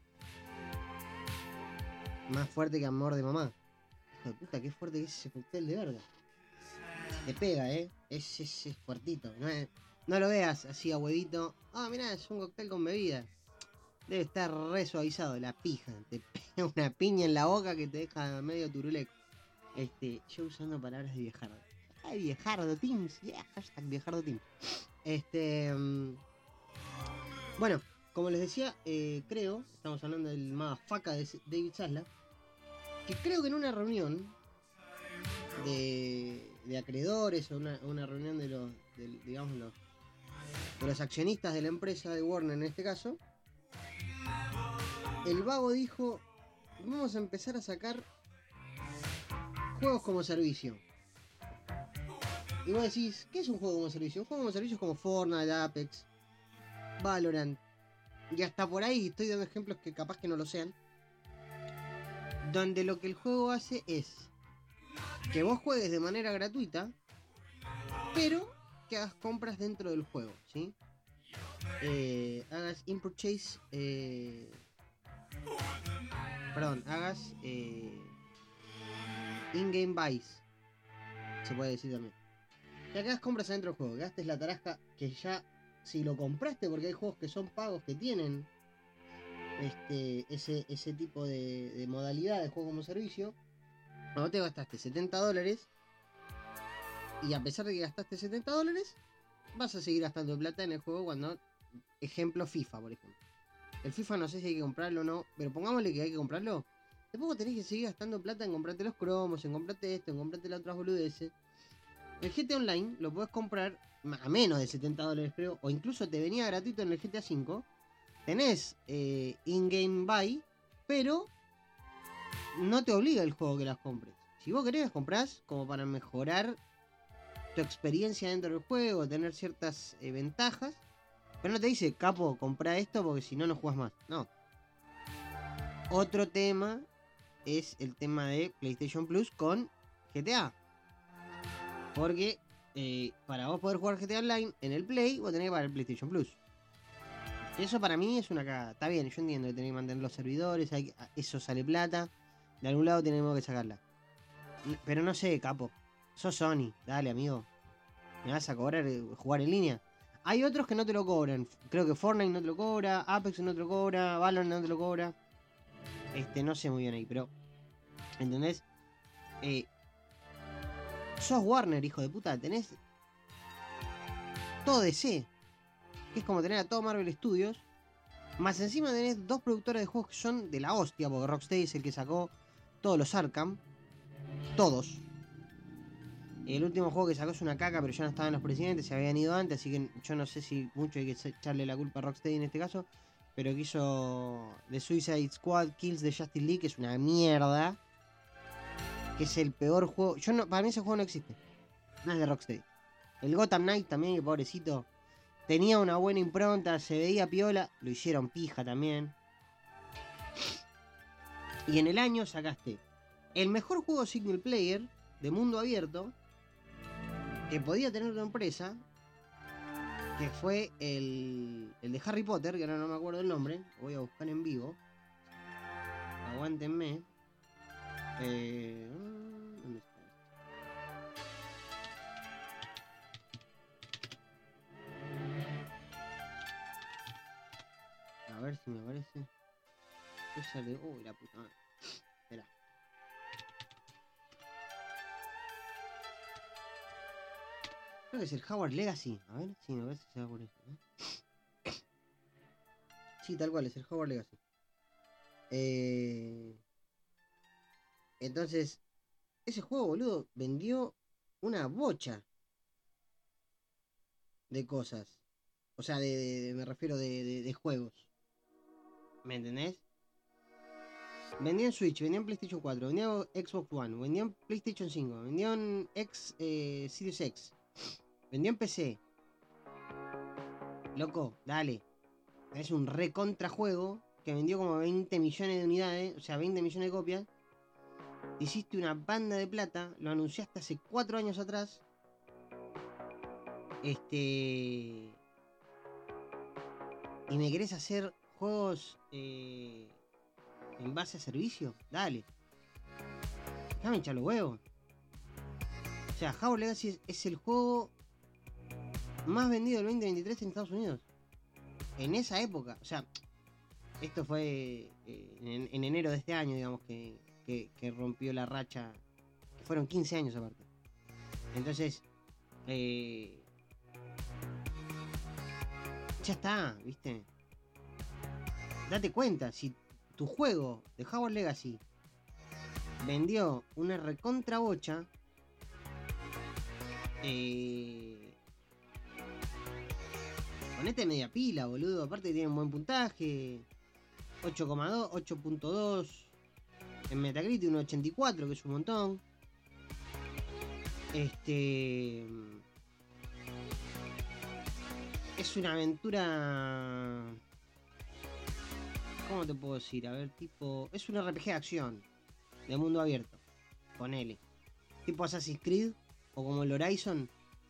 más fuerte que amor de mamá. Hijo de puta, qué fuerte que es ese cóctel de verga. Te pega, eh. Es, es, es fuertito. No, es, no lo veas así a huevito. Ah, mirá, es un cóctel con bebida. Debe estar re suavizado, la pija. Te pega una piña en la boca que te deja medio turuleco. Este, yo usando palabras de viejardo. Ay, viejardo Teams. Yeah, hashtag viejardo Teams. Este. Um, bueno, como les decía, eh, creo, estamos hablando del motherfucker de David Zaslav, que creo que en una reunión de, de acreedores o una, una reunión de los, de, digamos, los, de los accionistas de la empresa de Warner en este caso, el vago dijo: vamos a empezar a sacar juegos como servicio. Y vos decís, ¿qué es un juego como servicio? Un juego como servicio es como Fortnite, Apex, Valorant, y hasta por ahí estoy dando ejemplos que capaz que no lo sean, donde lo que el juego hace es que vos juegues de manera gratuita, pero que hagas compras dentro del juego, ¿sí? Eh, hagas in-purchase, eh, perdón, hagas eh, in-game buys, se puede decir también. Que hagas compras dentro del juego, gastes la tarasca que ya, si lo compraste, porque hay juegos que son pagos que tienen este ese, ese tipo de, de modalidad de juego como servicio. Cuando te gastaste setenta dólares, y a pesar de que gastaste setenta dólares, vas a seguir gastando plata en el juego cuando, ejemplo, FIFA, por ejemplo. El FIFA no sé si hay que comprarlo o no, pero pongámosle que hay que comprarlo. Después tenés que seguir gastando plata en comprarte los cromos, en comprarte esto, en comprarte las otras boludeces. El G T A Online lo podés comprar a menos de setenta dólares, creo, o incluso te venía gratuito en el G T A cinco. Tenés eh, in-game buy, pero no te obliga el juego que las compres. Si vos querés, comprás como para mejorar tu experiencia dentro del juego, tener ciertas eh, ventajas, pero no te dice, capo, comprá esto porque si no, no jugás más. No. Otro tema es el tema de PlayStation Plus con G T A. Porque eh, para vos poder jugar G T A Online en el Play, vos tenés que pagar el PlayStation Plus. Eso para mí es una cagada. Está bien, yo entiendo que tenés que mantener los servidores, hay, eso sale plata. De algún lado tenemos que sacarla. Pero no sé, capo. Sos Sony, dale amigo. ¿Me vas a cobrar jugar en línea? Hay otros que no te lo cobran. Creo que Fortnite no te lo cobra, Apex no te lo cobra, Valorant no te lo cobra. Este, no sé muy bien ahí, pero ¿entendés? Eh, sos Warner, hijo de puta. Tenés todo D C, que es como tener a todo Marvel Studios. Más encima tenés dos productores de juegos que son de la hostia, porque Rocksteady es el que sacó todos los Arkham. Todos. El último juego que sacó es una caca, pero ya no estaban los presidentes, se habían ido antes, así que yo no sé si mucho hay que echarle la culpa a Rocksteady en este caso. Pero que hizo The Suicide Squad Kills the Justice League, que es una mierda. Que es el peor juego. Yo no, para mí ese juego no existe. No es de Rocksteady. El Gotham Knight también, que pobrecito. Tenía una buena impronta, se veía piola. Lo hicieron pija también. Y en el año sacaste el mejor juego single player de mundo abierto que podía tener una empresa, que fue el, el de Harry Potter, que ahora no me acuerdo el nombre, lo voy a buscar en vivo. Aguántenme. Eh, ¿Dónde está? A ver si me aparece. Esa de... Uy, la puta madre. Espera. Creo que es el Hogwarts Legacy. A ver, sí, me parece que se va por eso. ¿eh? Sí, tal cual, es el Hogwarts Legacy. Eh... Entonces, ese juego, boludo, vendió una bocha de cosas. O sea, de, de, de- me refiero de, de, de juegos. ¿Me entendés? Vendía en Switch, vendía en PlayStation cuatro, vendía en Xbox One, vendía en PlayStation cinco, vendía en X, eh, Series X, vendía en P C. Loco, dale. Es un recontra juego que vendió como veinte millones de unidades, o sea, veinte millones de copias. Hiciste una banda de plata, lo anunciaste hace cuatro años atrás. Este. ¿Y me querés hacer juegos eh, en base a servicio? Dale. Déjame echar los huevos. O sea, Hogwarts Legacy es, es el juego más vendido del veinte veintitrés en Estados Unidos. En esa época. O sea, esto fue eh, en, en enero de este año, digamos, que, que, que rompió la racha. Que fueron quince años aparte. Entonces, eh, ya está, ¿viste? Date cuenta, si tu juego de Hogwarts Legacy vendió una recontra bocha, eh, ponete media pila, boludo. Aparte tiene un buen puntaje, ocho coma dos, ocho punto dos en Metacritic, un ochenta y cuatro, que es un montón. Este es una aventura. ¿Cómo te puedo decir? A ver, tipo. Es un R P G de acción. De mundo abierto. Ponele. Tipo Assassin's Creed. O como el Horizon.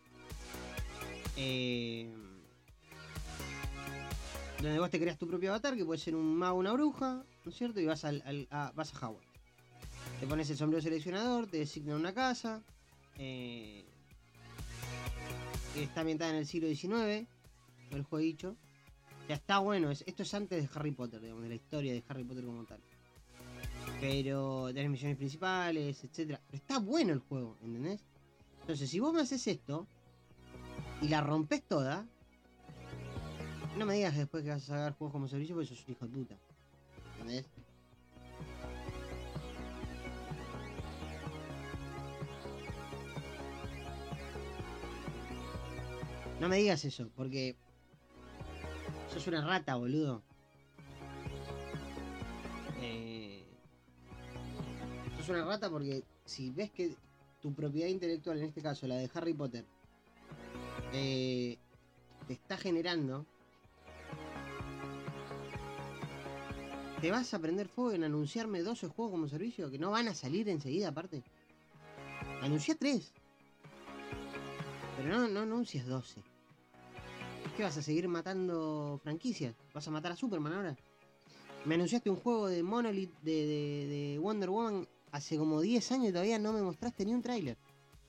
Eh, donde vos te creas tu propio avatar. Que puede ser un mago o una bruja. ¿No es cierto? Y vas, al, al, a, vas a Hogwarts. Te pones el sombrero seleccionador. Te designan una casa. Eh, está ambientada en el siglo diecinueve. El jueguito. Ya está bueno, es, esto es antes de Harry Potter, digamos, de la historia de Harry Potter como tal. Pero tenés misiones principales, etcétera. Pero está bueno el juego, ¿entendés? Entonces, si vos me haces esto y la rompes toda, no me digas después que vas a sacar juegos como servicio porque sos un hijo de puta. ¿Entendés? No me digas eso, porque sos una rata, boludo. Eh, sos una rata porque si ves que tu propiedad intelectual, en este caso la de Harry Potter, eh, te está generando, te vas a prender fuego en anunciarme doce juegos como servicio que no van a salir enseguida aparte. Anuncia tres. Pero no, no anuncias doce. ¿Qué vas a seguir matando franquicias? ¿Vas a matar a Superman ahora? Me anunciaste un juego de Monolith de, de, de Wonder Woman hace como diez años y todavía no me mostraste ni un tráiler.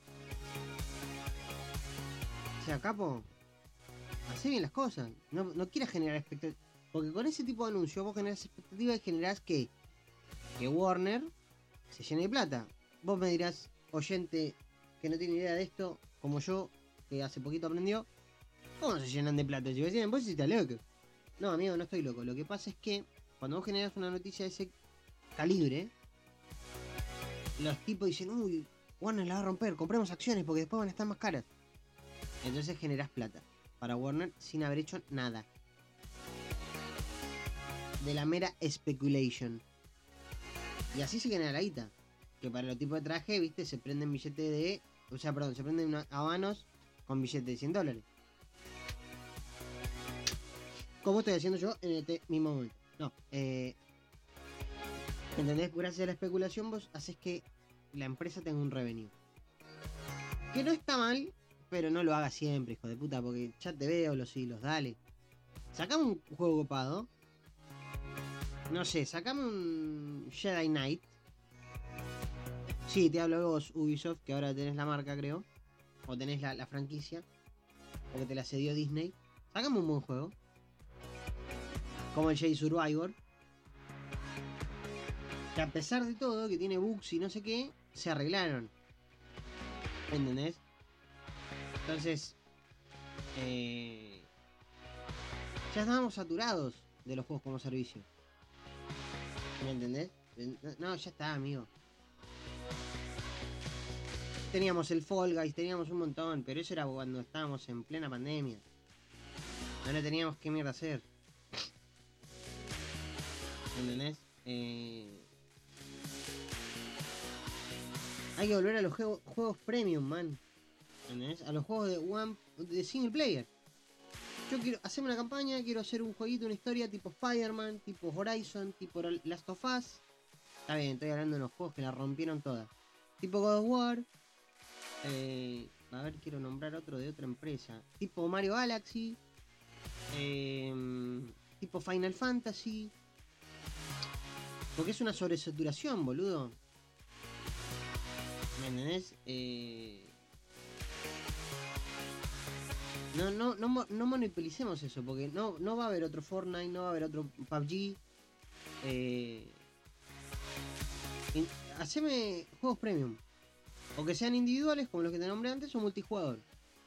O sea, capo, hacé bien las cosas. No, no quieras generar expectativas. Porque con ese tipo de anuncios vos generás expectativas y generás que, que Warner se llene de plata. Vos me dirás, oyente que no tiene idea de esto, como yo, que hace poquito aprendió, ¿cómo se llenan de plata? Si vos decís, vos estás loco. No, amigo, no estoy loco. Lo que pasa es que cuando vos generás una noticia de ese calibre, los tipos dicen, uy, Warner la va a romper, compremos acciones porque después van a estar más caras. Entonces generás plata para Warner sin haber hecho nada. De la mera speculation. Y así se genera la guita. Que para los tipos de traje, viste, se prenden billetes de... O sea, perdón, se prenden una- habanos con billetes de cien dólares. Como estoy haciendo yo en este mismo momento. No, eh... ¿entendés? Gracias a la especulación vos haces que la empresa tenga un revenue. Que no está mal, pero no lo hagas siempre, hijo de puta, porque ya te veo los hilos, dale. Sacame un juego copado. No sé, sacame un Jedi Knight. Sí, te hablo de vos, Ubisoft, que ahora tenés la marca, creo. O tenés la, la franquicia. Porque te la cedió Disney. Sacame un buen juego. Como el Jedi Survivor. Que a pesar de todo, que tiene bugs y no sé qué, se arreglaron. ¿Entendés? Entonces, eh, ya estábamos saturados de los juegos como servicio. ¿Me entendés? No, ya está, amigo. Teníamos el Fall Guys, teníamos un montón, pero eso era cuando estábamos en plena pandemia. No le teníamos qué mierda hacer. ¿Entendés? Eh... Hay que volver a los juegos, juegos premium, man. ¿Entendés? A los juegos de one de single player. Yo quiero hacerme una campaña, quiero hacer un jueguito, una historia tipo Spider-Man, tipo Horizon, tipo Last of Us. Está bien, estoy hablando de unos juegos que la rompieron todas. Tipo God of War. Eh, a ver, quiero nombrar otro de otra empresa. Tipo Mario Galaxy. Eh, tipo Final Fantasy. Porque es una sobresaturación, boludo. ¿Me entendés? Eh... No, no, no, no monopolicemos eso, porque no, no va a haber otro Fortnite, no va a haber otro P U B G. Eh... Haceme juegos premium. O que sean individuales, como los que te nombré antes, o multijugador.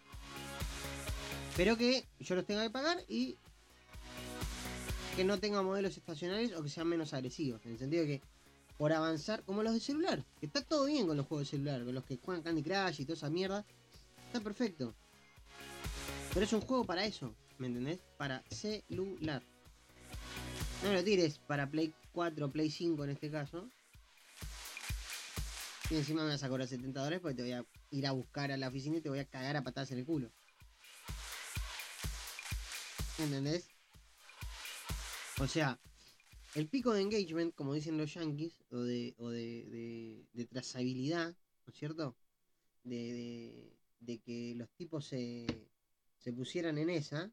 Pero que yo los tenga que pagar y que no tengan modelos estacionales o que sean menos agresivos. En el sentido de que por avanzar, como los de celular, que está todo bien con los juegos de celular, con los que juegan Candy Crush y toda esa mierda, está perfecto. Pero es un juego para eso, ¿me entendés? Para celular. No me lo tires para Play cuatro, Play cinco en este caso. Y encima me vas a cobrar setenta dólares porque te voy a ir a buscar a la oficina y te voy a cagar a patadas en el culo. ¿Me entendés? O sea, el pico de engagement, como dicen los yankees, o de, o de, de, de trazabilidad, ¿no es cierto? De, de, de que los tipos se, se pusieran en esa,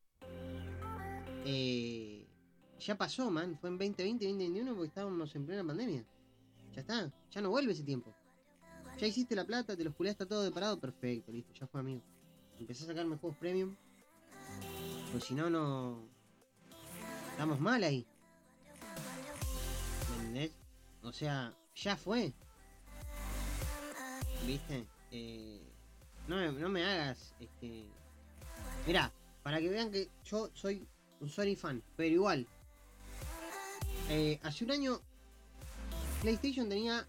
eh, ya pasó, man. Fue en veinte veinte, veinte veintiuno porque estábamos en plena pandemia. Ya está, ya no vuelve ese tiempo. Ya hiciste la plata, te los culiaste todo de parado, perfecto, listo, ya fue, amigo. Empecé a sacarme juegos premium, pues si no, no... Estamos mal ahí. ¿Me entendés? O sea, ya fue. ¿Viste? Eh, no, me, no me hagas, este... Mirá, para que vean que yo soy un Sony fan, pero igual. Eh, hace un año PlayStation tenía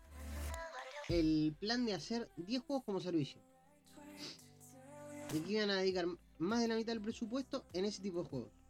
el plan de hacer diez juegos como servicio. Y que iban a dedicar más de la mitad del presupuesto en ese tipo de juegos.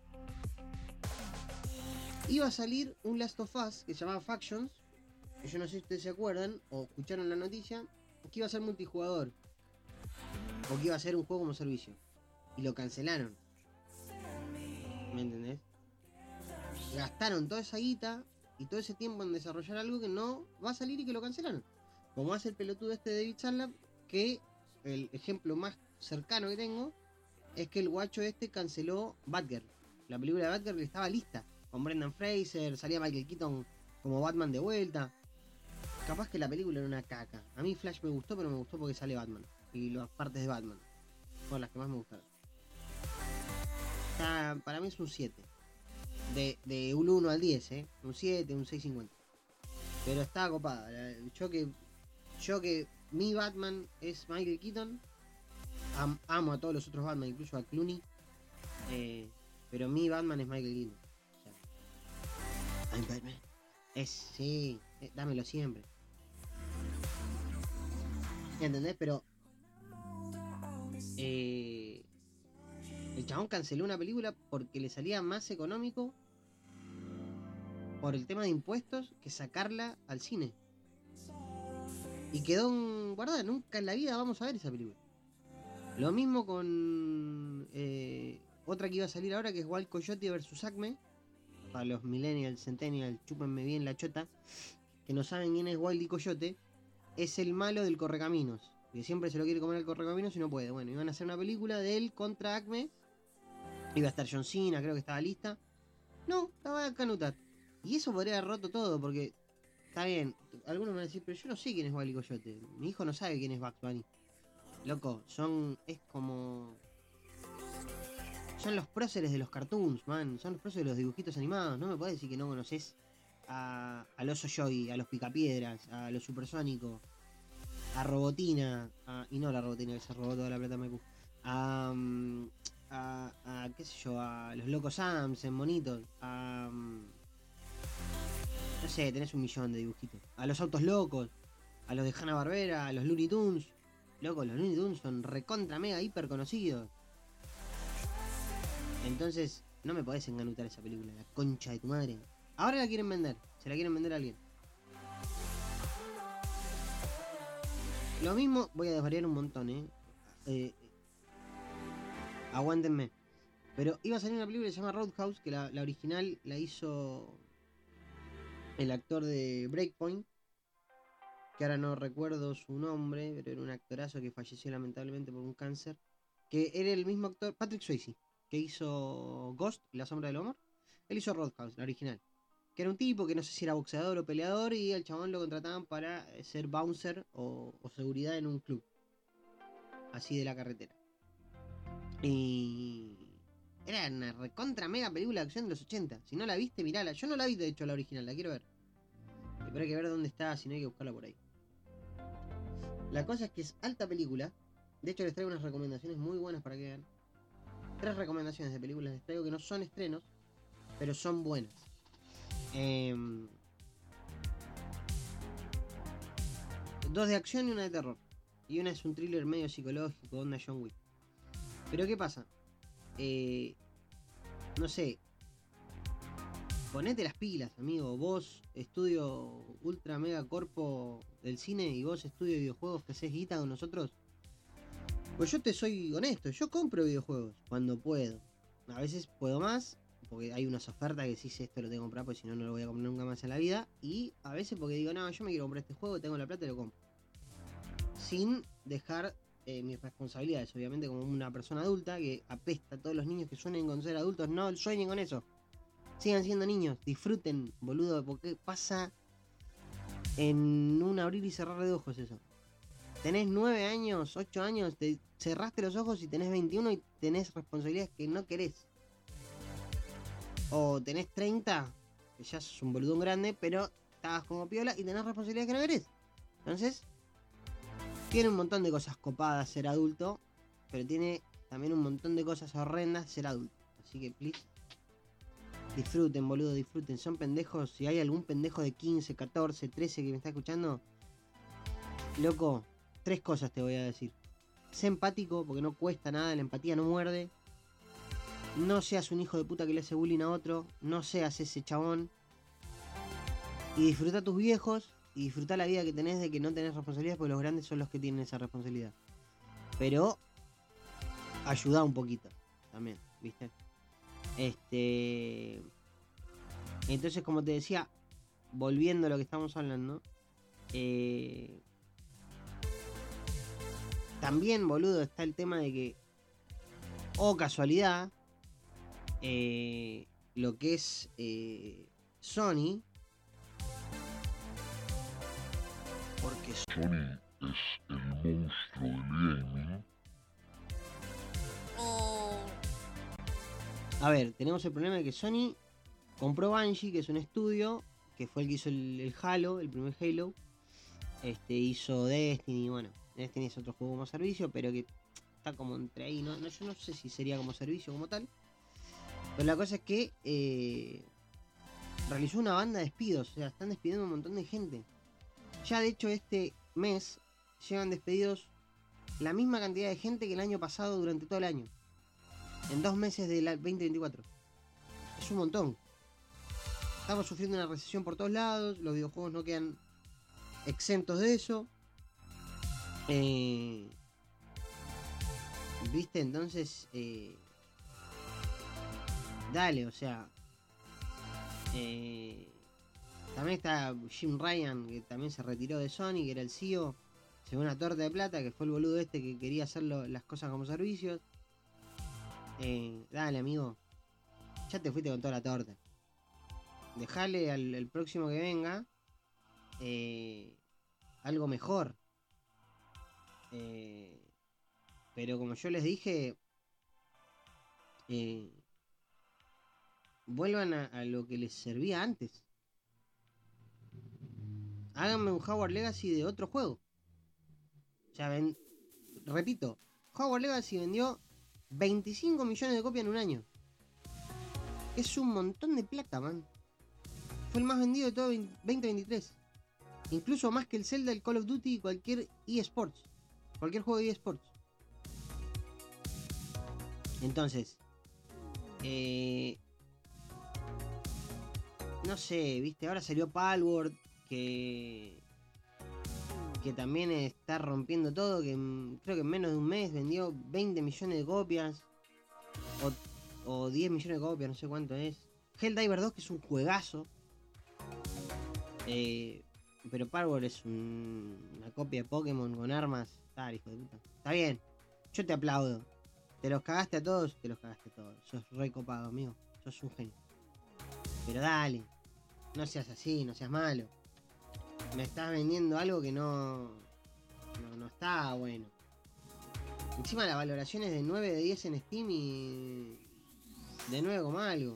Iba a salir un Last of Us que se llamaba Factions. Que yo no sé si ustedes se acuerdan o escucharon la noticia. Que iba a ser multijugador. O que iba a ser un juego como servicio. Y lo cancelaron. ¿Me entendés? Gastaron toda esa guita y todo ese tiempo en desarrollar algo que no va a salir y que lo cancelaron. Como hace el pelotudo este de David Sandler, que el ejemplo más cercano que tengo es que el guacho este canceló Batgirl. La película de Batgirl estaba lista, con Brendan Fraser, salía Michael Keaton como Batman de vuelta. Capaz que la película era una caca. A mí Flash me gustó, pero me gustó porque sale Batman. Y las partes de Batman fueron las que más me gustaron. Está, para mí es un siete. De, de un uno al diez, ¿eh? Un siete, un seis cincuenta. Pero está copada. Yo que, yo que mi Batman es Michael Keaton. Am, amo a todos los otros Batman, incluso a Clooney. Eh, pero mi Batman es Michael Keaton. O sea, I'm Batman. Es, sí, eh, dámelo siempre. ¿Entendés? Pero eh, el chabón canceló una película porque le salía más económico por el tema de impuestos que sacarla al cine. Y quedó en guardada. Nunca en la vida vamos a ver esa película. Lo mismo con eh, otra que iba a salir ahora, que es Wild Coyote versus Acme. Para los millennials, centennials, chúpenme bien la chota, que no saben quién es Wildy Coyote. Es el malo del Correcaminos, que siempre se lo quiere comer al Correcaminos y no puede. Bueno, iban a hacer una película de él contra Acme. Iba a estar John Cena, creo que estaba lista. No, estaba Canutat. Y eso podría haber roto todo, porque está bien, algunos me van a decir, pero yo no sé quién es Wildy Coyote. Mi hijo no sabe quién es Bugs Bunny. Loco, son. Es como. Son los próceres de los cartoons, man. Son los próceres de los dibujitos animados. No me podés decir que no conoces a, al Oso Joey, a los Picapiedras, a los Supersónicos, a Robotina, a, y no la Robotina que se robó toda la plata me a, a, a, qué sé yo, a los Locos Adams en monitos, a, no sé, tenés un millón de dibujitos, a los Autos Locos, a los de Hanna-Barbera, a los Looney Tunes. Loco, los Looney Tunes son recontra mega hiper conocidos. Entonces, no me podés enganutar esa película, la concha de tu madre. Ahora la quieren vender, se la quieren vender a alguien. Lo mismo, voy a desvariar un montón, eh. eh aguántenme. Pero iba a salir una película que se llama Roadhouse, que la, la original la hizo el actor de Breakpoint, que ahora no recuerdo su nombre, pero era un actorazo que falleció lamentablemente por un cáncer. Que era el mismo actor, Patrick Swayze, que hizo Ghost, La Sombra del Amor. Él hizo Roadhouse, la original. Que era un tipo que no sé si era boxeador o peleador, y al chabón lo contrataban para ser bouncer o, o seguridad en un club. Así de la carretera. Y era una recontra mega película de acción de los ochenta. Si no la viste, mirala. Yo no la vi, de hecho, la original, la quiero ver. Pero hay que ver dónde está, si no hay que buscarla por ahí. La cosa es que es alta película. De hecho, les traigo unas recomendaciones muy buenas para que vean. Tres recomendaciones de películas les traigo que no son estrenos, pero son buenas. Eh, dos de acción y una de terror. Y una es un thriller medio psicológico, onda John Wick. Pero ¿qué pasa? Eh, no sé. Ponete las pilas, amigo. Vos, estudio ultra mega corpo del cine, y vos, estudio videojuegos que haces guita con nosotros. Pues yo te soy honesto, yo compro videojuegos cuando puedo. A veces puedo más, porque hay unas ofertas que sí sé, esto lo tengo que comprar, porque si no, no lo voy a comprar nunca más en la vida. Y a veces porque digo, no, yo me quiero comprar este juego, tengo la plata y lo compro. Sin dejar eh, mis responsabilidades, obviamente, como una persona adulta que apesta a todos los niños que sueñen con ser adultos. No sueñen con eso. Sigan siendo niños, disfruten, boludo, porque pasa en un abrir y cerrar de ojos eso. Tenés nueve años, ocho años, te cerraste los ojos y tenés veintiuno y tenés responsabilidades que no querés. O tenés treinta, que ya sos un boludón grande, pero estabas como piola y tenés responsabilidades que no querés. Entonces, tiene un montón de cosas copadas ser adulto, pero tiene también un montón de cosas horrendas ser adulto. Así que, please, disfruten, boludo, disfruten. Son pendejos. Si hay algún pendejo de quince, catorce, trece que me está escuchando, loco, tres cosas te voy a decir. Sé empático, porque no cuesta nada, la empatía no muerde. No seas un hijo de puta que le hace bullying a otro. No seas ese chabón. Y disfruta a tus viejos. Y disfruta la vida que tenés de que no tenés responsabilidades, porque los grandes son los que tienen esa responsabilidad. Pero ayuda un poquito también, ¿viste? Este. Entonces, como te decía, volviendo a lo que estamos hablando, eh, también, boludo, está el tema de que, o casualidad, eh, lo que es eh, Sony, porque Sony es el monstruo del gaming. A ver, tenemos el problema de que Sony compró Bungie, que es un estudio que fue el que hizo el, el Halo, el primer Halo. Este hizo Destiny, bueno, Destiny es otro juego como servicio, pero que está como entre ahí, ¿no? No, yo no sé si sería como servicio como tal. Pero la cosa es que eh, realizó una banda de despidos, o sea, están despidiendo un montón de gente. Ya de hecho este mes llevan despedidos la misma cantidad de gente que el año pasado durante todo el año. En dos meses del veinte veinticuatro. Es un montón. Estamos sufriendo una recesión por todos lados. Los videojuegos no quedan exentos de eso. Eh, ¿Viste? Entonces... Eh, dale, o sea... Eh, también está Jim Ryan, que también se retiró de Sony, que era el C E O. Se una torta de plata, que fue el boludo este que quería hacer lo, las cosas como servicios. Eh, dale, amigo. Ya te fuiste con toda la torta. Dejale al, al próximo que venga eh, algo mejor. Eh, pero como yo les dije, eh, vuelvan a, a lo que les servía antes. Háganme un Hogwarts Legacy de otro juego. O sea, ven, repito, Hogwarts Legacy vendió veinticinco millones de copias en un año. Es un montón de plata, man. Fue el más vendido de todo veinte veintitrés. Incluso más que el Zelda, el Call of Duty y cualquier eSports. Cualquier juego de eSports. Entonces, eh, no sé, viste, ahora salió Palworld, que que también está rompiendo todo, que en, creo que en menos de un mes vendió veinte millones de copias, o, o diez millones de copias, no sé cuánto es. Helldiver dos, que es un juegazo, eh, pero Palworld es un, una copia de Pokémon con armas. Dale, hijo de puta. Está bien, yo te aplaudo. Te los cagaste a todos, te los cagaste a todos. Sos re copado, amigo. Sos un genio. Pero dale, no seas así, no seas malo. Me estás vendiendo algo que no, no, no está bueno. Encima la valoración es de nueve de diez en Steam y de nueve coma algo.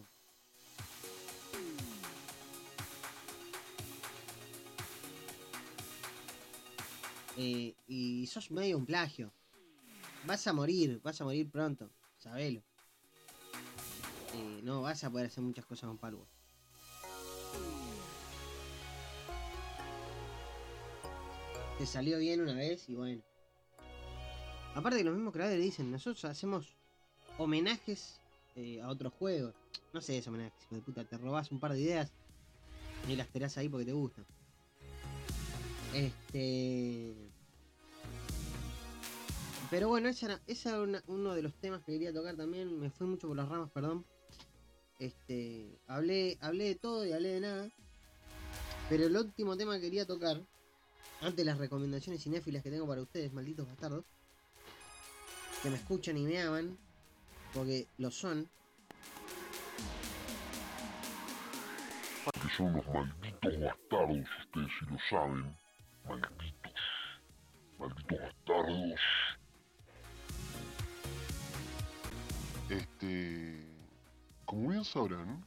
Eh, y sos medio un plagio. Vas a morir, vas a morir pronto, sabelo. Eh, no vas a poder hacer muchas cosas con Palworld. Te salió bien una vez y bueno. Aparte que los mismos creadores dicen, nosotros hacemos homenajes eh, a otros juegos. No sé, es homenajes, hijo de puta, te robás un par de ideas y las tirás ahí porque te gustan. Este... Pero bueno, ese era, ese era una, uno de los temas que quería tocar también. Me fui mucho por las ramas, perdón. Este, hablé, hablé de todo y hablé de nada. Pero el último tema que quería tocar, antes de las recomendaciones cinéfilas que tengo para ustedes, malditos bastardos, que me escuchan y me aman, porque lo son. Que son unos malditos bastardos, ustedes sí lo saben. Malditos. Malditos bastardos. Este... Como bien sabrán...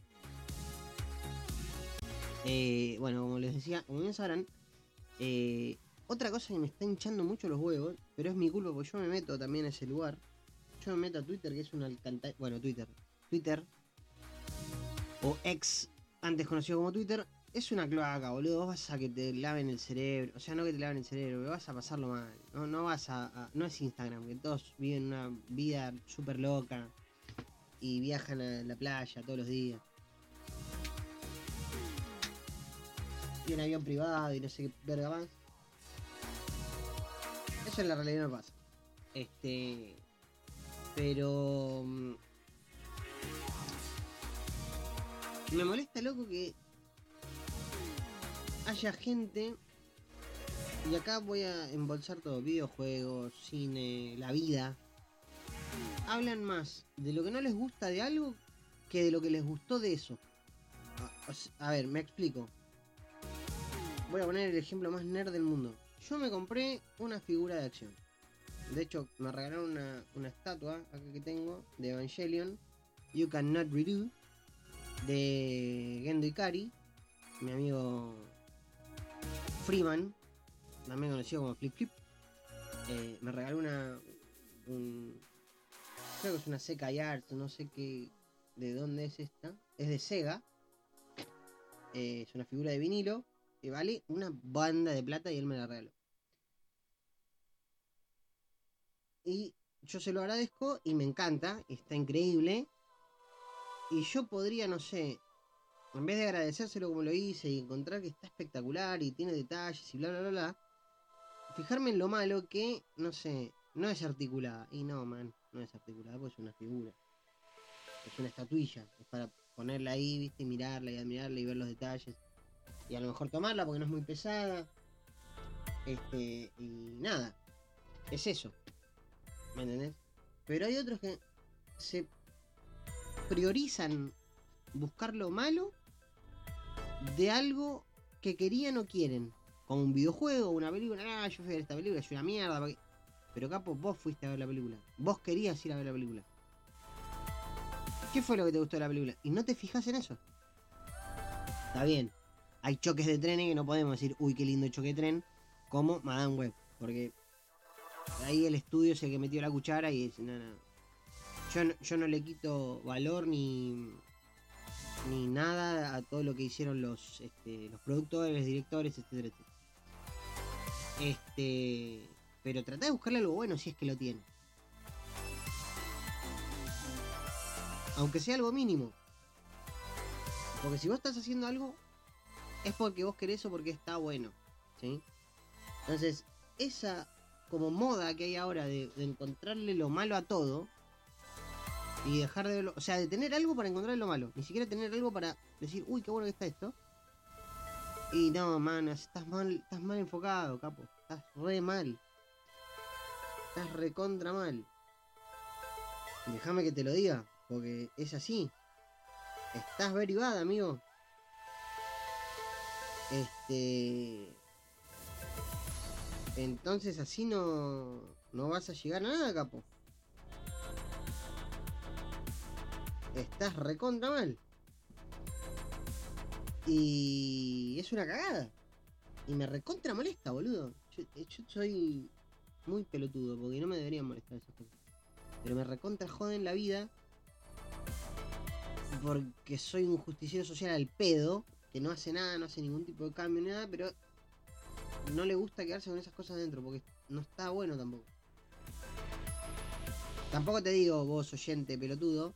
Eh, bueno, como les decía, como bien sabrán, eh, otra cosa que me está hinchando mucho los huevos, pero es mi culpa porque yo me meto también a ese lugar. Yo me meto a Twitter, que es una alcantarilla. Bueno, Twitter. Twitter. O ex, antes conocido como Twitter. Es una cloaca, boludo. Vos vas a que te laven el cerebro. O sea, no que te laven el cerebro, pero vas a pasarlo mal. No, no vas a, a. No es Instagram, que todos viven una vida súper loca. Y viajan a la playa todos los días. Y en avión privado y no sé qué verga más. Eso en la realidad no pasa. Este. Pero. Me molesta, loco, que haya gente. Y acá voy a embolsar todo: videojuegos, cine, la vida. Hablan más de lo que no les gusta de algo que de lo que les gustó de eso. A, a ver, me explico. Voy a poner el ejemplo más nerd del mundo. Yo me compré una figura de acción. De hecho, me regalaron una, una estatua, acá que tengo, de Evangelion, You Cannot Redo, de Gendo Ikari, mi amigo Freeman, también conocido como Flip Flip. Eh, me regaló una... Un, creo que es una Sekai Arts, no sé qué... ¿De dónde es esta? Es de Sega. Eh, es una figura de vinilo que vale una banda de plata y él me la regaló. Y yo se lo agradezco y me encanta, está increíble. Y yo podría, no sé, en vez de agradecérselo como lo hice y encontrar que está espectacular y tiene detalles y bla, bla, bla, bla, fijarme en lo malo que, no sé, no es articulada. Y no, man, no es articulada, pues es una figura. Es una estatuilla. Es para ponerla ahí, viste, y mirarla y admirarla y ver los detalles. Y a lo mejor tomarla porque no es muy pesada. Este, y nada. Es eso. ¿Me entendés? Pero hay otros que se priorizan buscar lo malo de algo que querían o quieren. Como un videojuego, una película. Ah, yo fui a ver esta película, es una mierda. Pero capo, vos fuiste a ver la película. Vos querías ir a ver la película. ¿Qué fue lo que te gustó de la película? Y no te fijas en eso. Está bien. Hay choques de trenes que no podemos decir, uy, qué lindo choque de tren, como Madame Web. Porque ahí el estudio es el que metió la cuchara y dice, no, no. Yo no, yo no le quito valor ni, ni nada a todo lo que hicieron los, este, los productores, directores, etcétera, etcétera. Este, pero tratá de buscarle algo bueno si es que lo tiene. Aunque sea algo mínimo. Porque si vos estás haciendo algo, es porque vos querés o porque está bueno. ¿Sí? Entonces, esa como moda que hay ahora de, de encontrarle lo malo a todo y dejar de verlo, o sea, de tener algo para encontrarle lo malo, ni siquiera tener algo para decir, uy, qué bueno que está esto. Y no, man, estás mal, estás mal enfocado, capo, estás re mal, estás recontra mal. Déjame que te lo diga, porque es así. Estás very bad, amigo. Este, entonces así no, no vas a llegar a nada, capo. Estás recontra mal. Y es una cagada. Y me recontra molesta, boludo. Yo, yo soy muy pelotudo, porque no me deberían molestar esas cosas. Pero me recontra joden la vida. Porque soy un justiciero social al pedo. Que no hace nada, no hace ningún tipo de cambio ni nada. Pero no le gusta quedarse con esas cosas dentro. Porque no está bueno tampoco. Tampoco te digo, vos oyente pelotudo,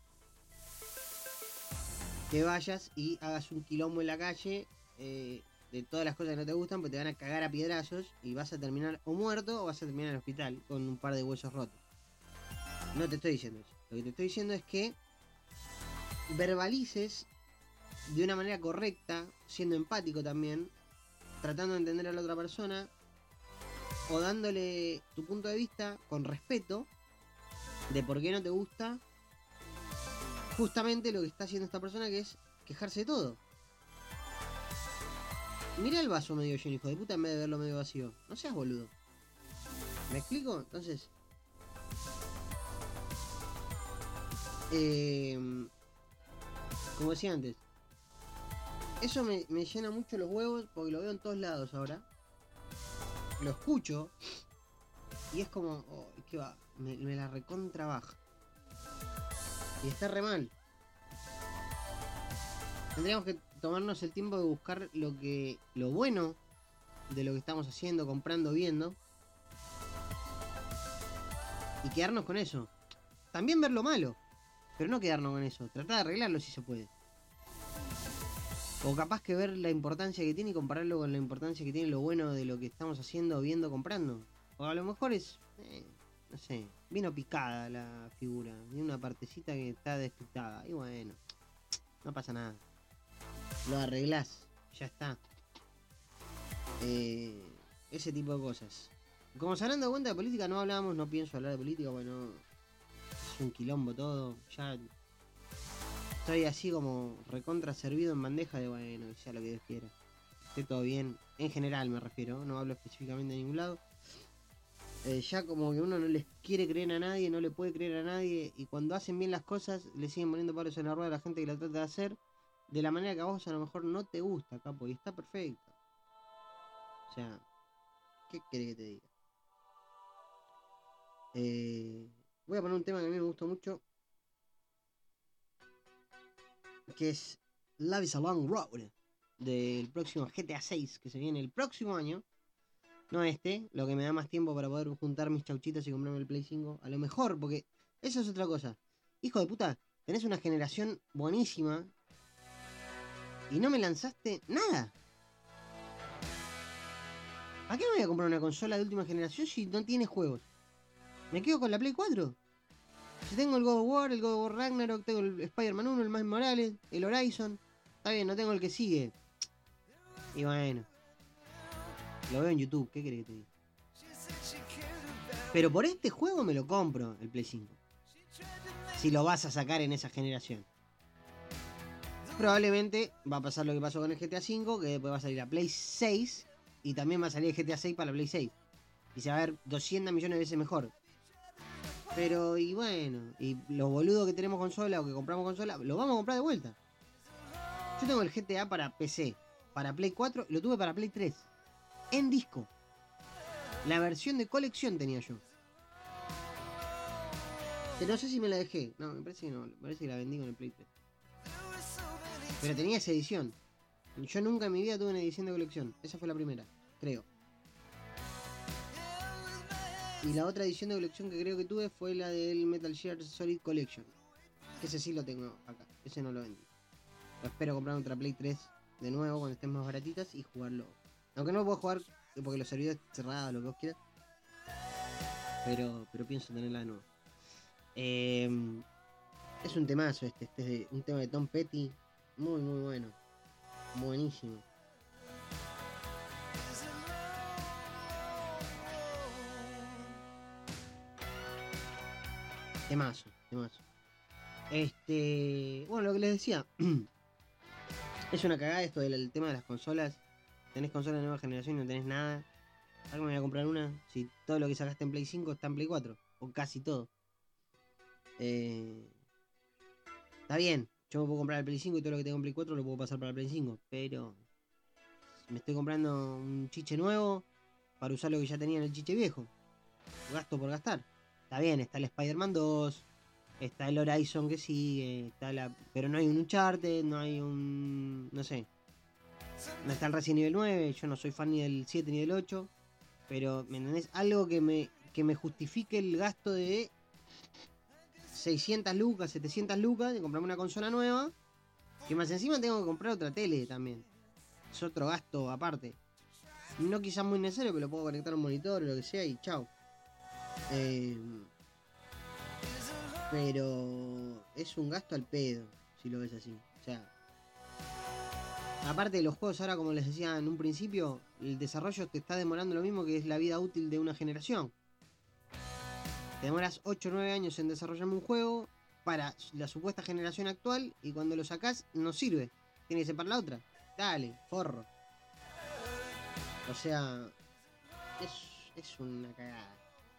que vayas y hagas un quilombo en la calle eh, de todas las cosas que no te gustan, pues te van a cagar a piedrazos y vas a terminar o muerto o vas a terminar en el hospital con un par de huesos rotos. No te estoy diciendo eso. Lo que te estoy diciendo es que verbalices de una manera correcta, siendo empático también, tratando de entender a la otra persona o dándole tu punto de vista con respeto de por qué no te gusta justamente lo que está haciendo esta persona, que es quejarse de todo. Mira el vaso medio lleno, hijo de puta, en vez de verlo medio vacío. No seas boludo. ¿Me explico? Entonces, eh, como decía antes, eso me, me llena mucho los huevos porque lo veo en todos lados ahora. Lo escucho y es como, oh, ¿qué va? Me, me la recontra baja. Y está re mal. Tendríamos que tomarnos el tiempo de buscar lo que lo bueno de lo que estamos haciendo, comprando, viendo, y quedarnos con eso. También ver lo malo, pero no quedarnos con eso. Tratar de arreglarlo si se puede. O capaz que ver la importancia que tiene y compararlo con la importancia que tiene lo bueno de lo que estamos haciendo, viendo, comprando. O a lo mejor es, eh, no sé, vino picada la figura. Tiene una partecita que está despicada. Y bueno, no pasa nada. Lo arreglás, ya está. Eh, ese tipo de cosas. Como se habrán dado cuenta, de política no hablamos, no pienso hablar de política, bueno, es un quilombo todo. Ya estoy así como recontra servido en bandeja de bueno, que sea lo que Dios quiera. Esté todo bien, en general me refiero, no hablo específicamente de ningún lado. Eh, ya como que uno no les quiere creer a nadie, no le puede creer a nadie, y cuando hacen bien las cosas, le siguen poniendo palos en la rueda a la gente que la trata de hacer de la manera que a vos a lo mejor no te gusta, capo, y está perfecto. O sea, ¿qué querés que te diga? Eh, voy a poner un tema que a mí me gustó mucho, que es Love is a Long Road, del próximo G T A seis, que se viene el próximo año. No este, lo que me da más tiempo para poder juntar mis chauchitas y comprarme el Play cinco. A lo mejor, porque eso es otra cosa. Hijo de puta, tenés una generación buenísima y no me lanzaste nada. ¿A qué me voy a comprar una consola de última generación si no tiene juegos? ¿Me quedo con la Play cuatro? Si tengo el God of War, el God of War Ragnarok, tengo el Spider-Man uno, el Miles Morales, el Horizon. Está bien, no tengo el que sigue. Y bueno, lo veo en YouTube, ¿qué querés que te diga? Pero por este juego me lo compro, el Play cinco. Si lo vas a sacar en esa generación. Probablemente va a pasar lo que pasó con el G T A cinco, que después va a salir la Play seis y también va a salir el G T A seis para la Play seis. Y se va a ver doscientos millones de veces mejor. Pero, y bueno, y los boludos que tenemos consola o que compramos consola, lo vamos a comprar de vuelta. Yo tengo el G T A para P C, para Play cuatro, y lo tuve para Play tres. En disco. La versión de colección tenía yo. Que no sé si me la dejé. No, me parece que no. Me parece que la vendí con el Play tres. Pero tenía esa edición. Yo nunca en mi vida tuve una edición de colección. Esa fue la primera, creo. Y la otra edición de colección que creo que tuve fue la del Metal Gear Solid Collection. Que ese sí lo tengo acá. Ese no lo vendí. Lo espero comprar otra Play tres de nuevo cuando estén más baratitas y jugarlo. Aunque no lo puedo jugar porque los servidores cerrados, lo que vos quieras. Pero, pero pienso tenerla de nuevo. Eh, es un temazo este. Este es de, un tema de Tom Petty. Muy, muy bueno. Buenísimo. Temazo, temazo. Este. Bueno, lo que les decía. Es una cagada esto del tema de las consolas. Tenés consolas de nueva generación y no tenés nada. ¿Para qué me voy a comprar una? Si todo lo que sacaste en Play cinco está en Play cuatro. O casi todo. Eh, está bien. Yo me puedo comprar el Play cinco y todo lo que tengo en Play cuatro lo puedo pasar para el Play cinco. Pero me estoy comprando un chiche nuevo para usar lo que ya tenía en el chiche viejo. Gasto por gastar. Está bien, está el Spider-Man dos. Está el Horizon que sigue. Está la... Pero no hay un Uncharted. No hay un... No sé. No está el Resident Evil nueve. Yo no soy fan ni del siete ni del ocho. Pero, ¿me entendés? Algo que me, que me justifique el gasto de seiscientas lucas, setecientas lucas de comprarme una consola nueva. Que más encima tengo que comprar otra tele también. Es otro gasto aparte. No quizás muy necesario, pero lo puedo conectar a un monitor o lo que sea y chao. Eh, pero es un gasto al pedo, si lo ves así. O sea, aparte de los juegos ahora, como les decía en un principio, el desarrollo te está demorando lo mismo que es la vida útil de una generación. Te demoras ocho o nueve años en desarrollar un juego para la supuesta generación actual y cuando lo sacás no sirve. Tiene que ser para la otra. Dale, forro. O sea, es, es una cagada.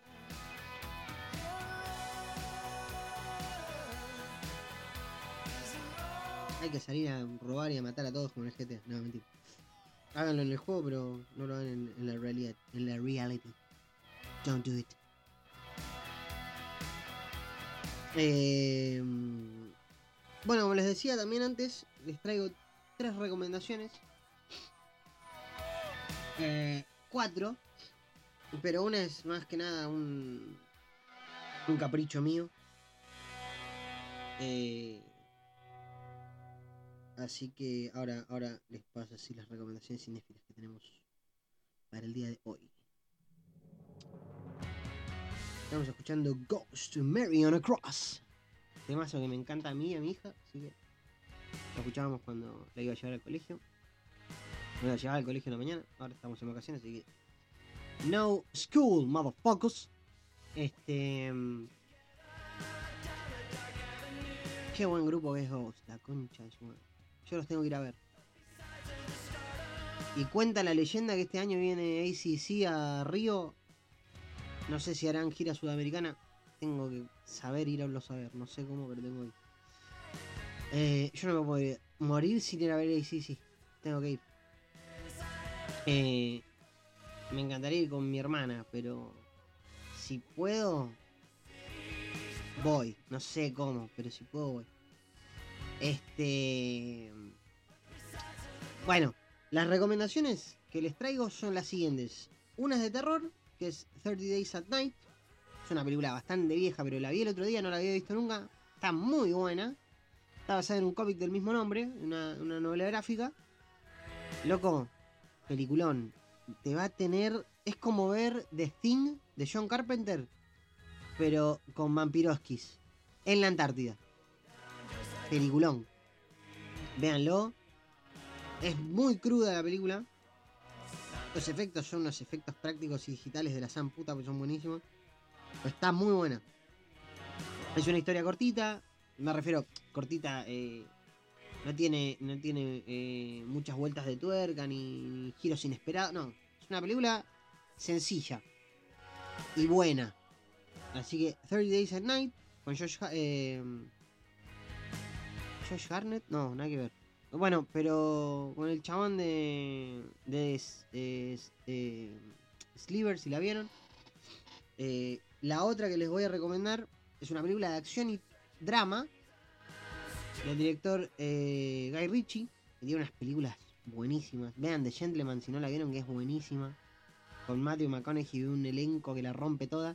Hay que salir a robar y a matar a todos como en el G T A. No, mentira. Háganlo en el juego, pero no lo hagan en, en la realidad. En la reality. Don't do it. Eh, bueno, como les decía también antes, les traigo tres recomendaciones. Eh, cuatro. Pero una es más que nada un, un capricho mío. Eh, así que ahora, ahora les paso así las recomendaciones cinéfilas que tenemos para el día de hoy. Estamos escuchando Ghost Mary on a Cross. Temazo que me encanta a mí y a mi hija. Así que lo escuchábamos cuando la iba a llevar al colegio. Me iba a llevar al colegio en la mañana. Ahora estamos en vacaciones, así que no school, motherfuckers. Este... Qué buen grupo que es Ghost, la concha de su madre. Yo los tengo que ir a ver. Y cuenta la leyenda que este año viene A C C a Río. No sé si harán gira sudamericana. Tengo que saber ir a verlos a ver. No sé cómo, pero tengo que ir. Eh, yo no me puedo morir sin ir a ver A C C. Tengo que ir. Eh, me encantaría ir con mi hermana, pero si puedo, voy. No sé cómo, pero si puedo, voy. Este... Bueno, las recomendaciones que les traigo son las siguientes. Una es de terror, que es thirty Days at Night. Es una película bastante vieja, pero la vi el otro día, no la había visto nunca. Está muy buena. Está basada en un cómic del mismo nombre, una, una novela gráfica. Loco, peliculón. Te va a tener... Es como ver The Thing de John Carpenter, pero con vampiroskis en la Antártida. Peliculón. Véanlo. Es muy cruda la película. Los efectos son unos efectos prácticos y digitales de la san puta, porque son buenísimos. Pero está muy buena. Es una historia cortita. Me refiero, cortita. Eh, no tiene, no tiene eh, muchas vueltas de tuerca ni, ni giros inesperados. No. Es una película sencilla y buena. Así que thirty Days at Night con Josh, eh, Josh Hartnett. No, nada que ver. Bueno, pero con el chabón de, de eh, eh, Sliver, si la vieron. Eh, la otra que les voy a recomendar es una película de acción y drama del director eh, Guy Ritchie, que tiene unas películas buenísimas. Vean The Gentleman si no la vieron, que es buenísima, con Matthew McConaughey y un elenco que la rompe toda.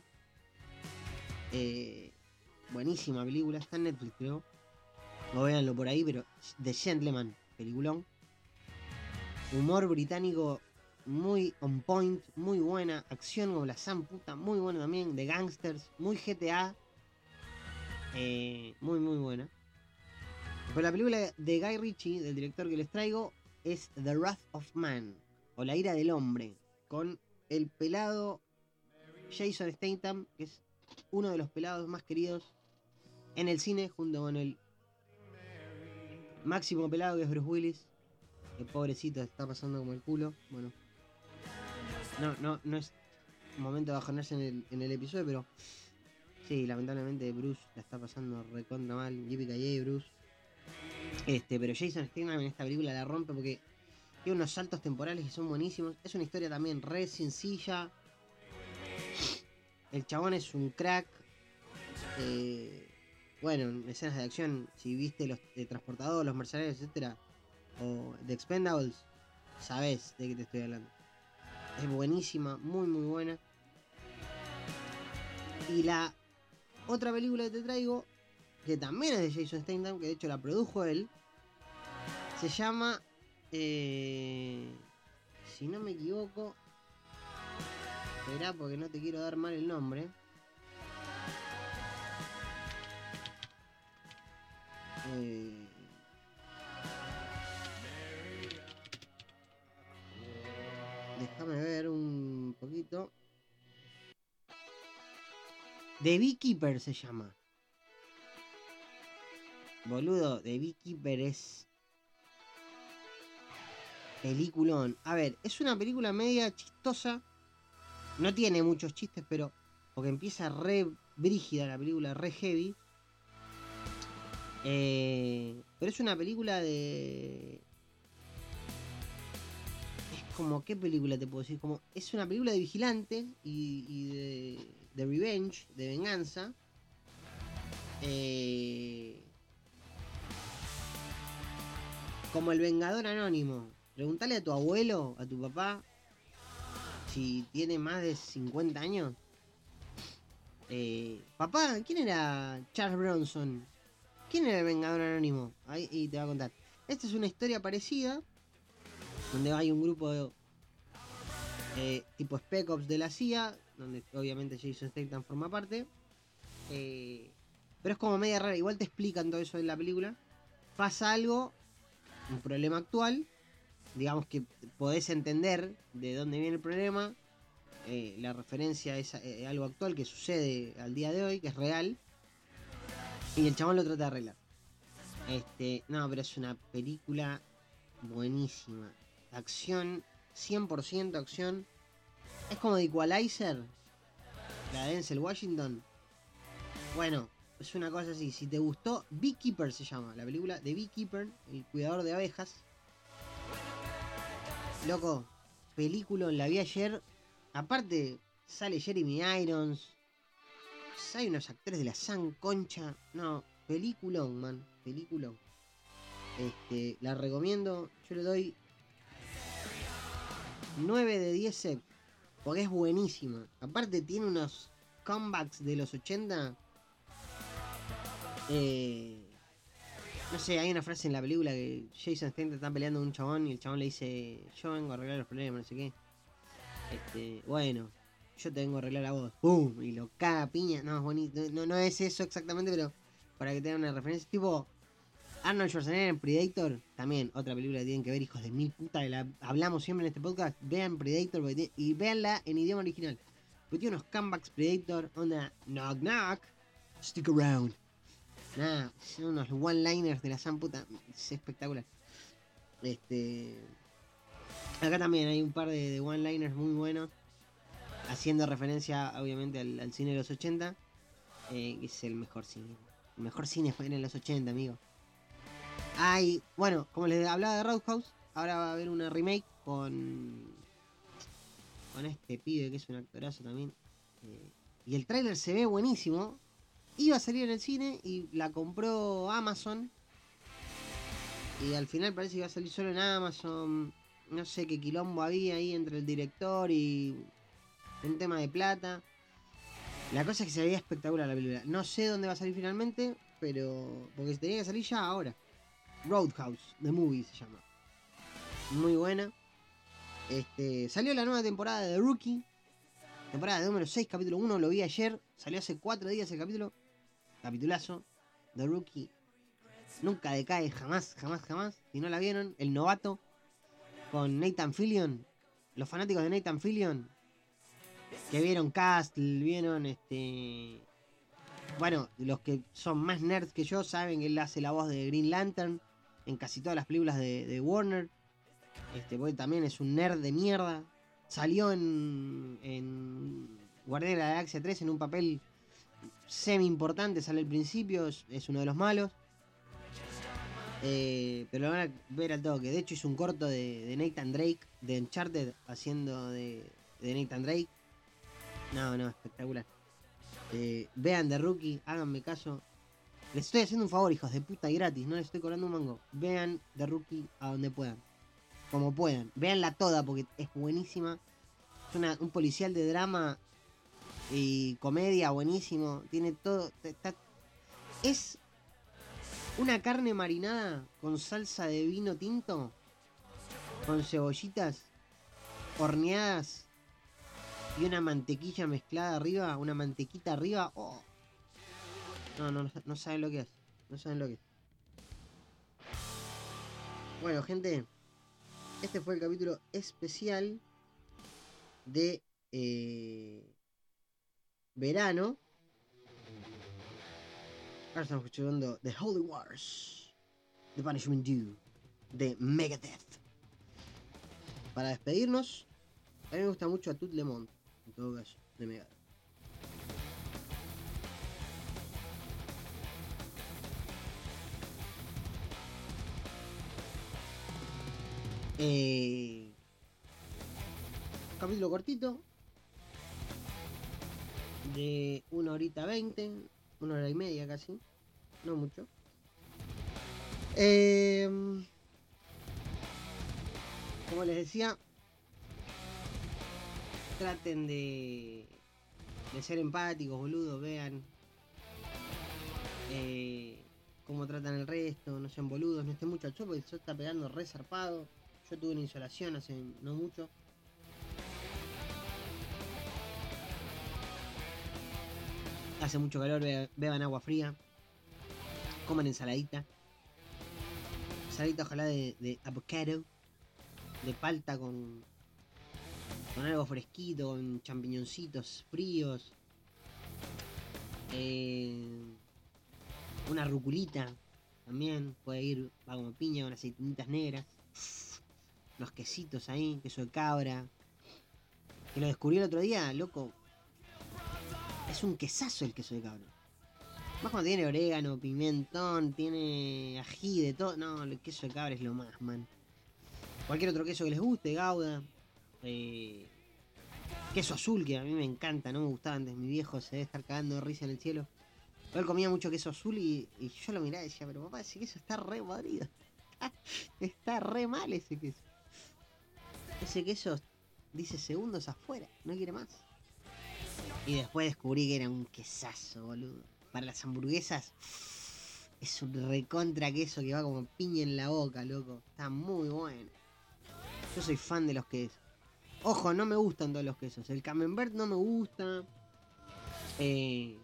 Eh, buenísima película, está en Netflix, creo. No véanlo por ahí, pero The Gentleman, peliculón. Humor británico muy on point, muy buena. Acción como la san puta, muy buena también. De gangsters, muy G T A. Eh, muy, muy buena. Pero la película de Guy Ritchie, del director que les traigo, es The Wrath of Man, o La ira del hombre, con el pelado Jason Statham, que es uno de los pelados más queridos en el cine, junto con el máximo pelado, que es Bruce Willis. El pobrecito está pasando como el culo. Bueno, no, no, no es momento de bajonerse en el, en el episodio, pero sí, lamentablemente Bruce la está pasando recontra mal. Yippee Bruce. Este, pero Jason Statham en esta película la rompe porque tiene unos saltos temporales que son buenísimos. Es una historia también re sencilla. El chabón es un crack. Eh, bueno, en escenas de acción, si viste los de Transportador, los Mercenarios, etcétera, o The Expendables, sabes de qué te estoy hablando. Es buenísima, muy muy buena. Y la otra película que te traigo, que también es de Jason Statham, que de hecho la produjo él, se llama, eh, si no me equivoco, esperá porque no te quiero dar mal el nombre. Eh, déjame ver un poquito. The Beekeeper se llama. Boludo, The Beekeeper es peliculón. A ver, es una película media chistosa. No tiene muchos chistes, pero porque empieza re brígida la película, re heavy. Eh, pero es una película de... Es como, ¿qué película te puedo decir? Como, es una película de vigilante y, y de, de revenge, de venganza. Eh, como el Vengador Anónimo. Preguntale a tu abuelo, a tu papá, si tiene más de cincuenta años. Eh, papá, ¿quién era Charles Bronson? ¿Quién era el Vengador Anónimo? Ahí y te va a contar. Esta es una historia parecida, donde hay un grupo de eh, tipo Spec Ops de la C I A, donde obviamente Jason Statham forma parte. Eh, pero es como media rara. Igual te explican todo eso en la película. Pasa algo, un problema actual. Digamos que podés entender de dónde viene el problema. Eh, la referencia es eh, algo actual que sucede al día de hoy, que es real. Y el chabón lo trata de arreglar. Este, no, pero es una película buenísima. Acción, cien por ciento acción. Es como de Equalizer, la de Denzel Washington. Bueno, es una cosa así. Si te gustó, Beekeeper se llama. La película de Beekeeper, el cuidador de abejas. Loco, película, la vi ayer. Aparte, sale Jeremy Irons. Hay unos actores de la San Concha. No, peliculón, man. Peliculón. Este, la recomiendo. Yo le doy nueve de diez Porque es buenísima. Aparte tiene unos comebacks de los ochenta. Eh, no sé, hay una frase en la película que Jason Statham está peleando con un chabón y el chabón le dice, yo vengo a arreglar los problemas, no sé qué. Este, bueno, yo te vengo a arreglar a vos. ¡Pum! Y lo caga a piña. No, es bonito. No, no es eso exactamente, pero para que tengan una referencia. Tipo, Arnold Schwarzenegger en Predator. También, otra película que tienen que ver, hijos de mil puta. Que la hablamos siempre en este podcast. Vean Predator porque, y véanla en idioma original. Porque tiene unos comebacks Predator. Onda, knock knock. Stick around. Nada, son unos one-liners de la san puta. Es espectacular. Este. Acá también hay un par de, de one-liners muy buenos. Haciendo referencia, obviamente, al, al cine de los ochenta. Eh, que es el mejor cine. El mejor cine fue en los ochenta, amigo. Hay, bueno, como les hablaba de Roadhouse, ahora va a haber una remake con. Con este pibe que es un actorazo también. Eh, y el tráiler se ve buenísimo. Iba a salir en el cine y la compró Amazon. Y al final parece que iba a salir solo en Amazon. No sé qué quilombo había ahí entre el director y un tema de plata. La cosa es que se veía espectacular la película. No sé dónde va a salir finalmente, pero porque tenía que salir ya ahora. Roadhouse, The Movie se llama. Muy buena. Este, salió la nueva temporada de The Rookie. Temporada número seis, capítulo uno. Lo vi ayer. Salió hace cuatro días el capítulo. Capitulazo. The Rookie. Nunca decae, jamás, jamás, jamás. Si no la vieron, El Novato. Con Nathan Fillion. Los fanáticos de Nathan Fillion. Que vieron Castle, vieron este. Bueno, los que son más nerds que yo saben que él hace la voz de Green Lantern en casi todas las películas de, de Warner. Este, porque también es un nerd de mierda. Salió en, en Guardianes de la Galaxia tres en un papel semi importante, sale al principio, es, es uno de los malos. Eh, pero lo van a ver al toque. De hecho hizo un corto de, de Nathan Drake, de Uncharted, haciendo de, de Nathan Drake. No, no, espectacular. Eh, vean The Rookie, háganme caso. Les estoy haciendo un favor, hijos de puta, y gratis, no les estoy cobrando un mango. Vean The Rookie a donde puedan. Como puedan. Veanla toda porque es buenísima. Es una, un policial de drama y comedia buenísimo. Tiene todo. Está, es una carne marinada con salsa de vino tinto. Con cebollitas horneadas. Y una mantequilla mezclada arriba, una mantequita arriba. Oh. No, no, no saben lo que es. No saben lo que es. Bueno, gente. Este fue el capítulo especial de eh, verano. Ahora estamos escuchando The Holy Wars, The Punishment Due, de Megadeth. Para despedirnos, a mí me gusta mucho a Tout Le Monde, en todo caso, de Megadeth. Eh, capítulo cortito, de una horita veinte, una hora y media casi, no mucho. Eh, como les decía, traten de, de ser empáticos, boludos, vean eh, cómo tratan el resto, no sean boludos, no estén mucho al chopo, el sol está pegando re zarpado. Yo tuve una insolación hace no mucho. Hace mucho calor, be beban agua fría. Coman ensaladita. Ensaladita ojalá de, de avocado. De palta con, con algo fresquito, con champiñoncitos fríos. Eh, una ruculita también. Puede ir, va como piña, con aceitunitas negras. Los quesitos ahí, queso de cabra. Que lo descubrí el otro día, loco. Es un quesazo el queso de cabra. Más cuando tiene orégano, pimentón, tiene ají, de todo. No, el queso de cabra es lo más, man. Cualquier otro queso que les guste, Gouda. Eh, queso azul, que a mí me encanta, no me gustaba antes. Mi viejo se debe estar cagando de risa en el cielo. Pero él comía mucho queso azul y, y yo lo miraba y decía, pero papá, ese queso está re podrido. Está re mal ese queso. Ese queso dice segundos afuera, no quiere más. Y después descubrí que era un quesazo, boludo. Para las hamburguesas, es un recontra queso que va como piña en la boca, loco. Está muy bueno. Yo soy fan de los quesos. Ojo, no me gustan todos los quesos. El camembert no me gusta. Eh,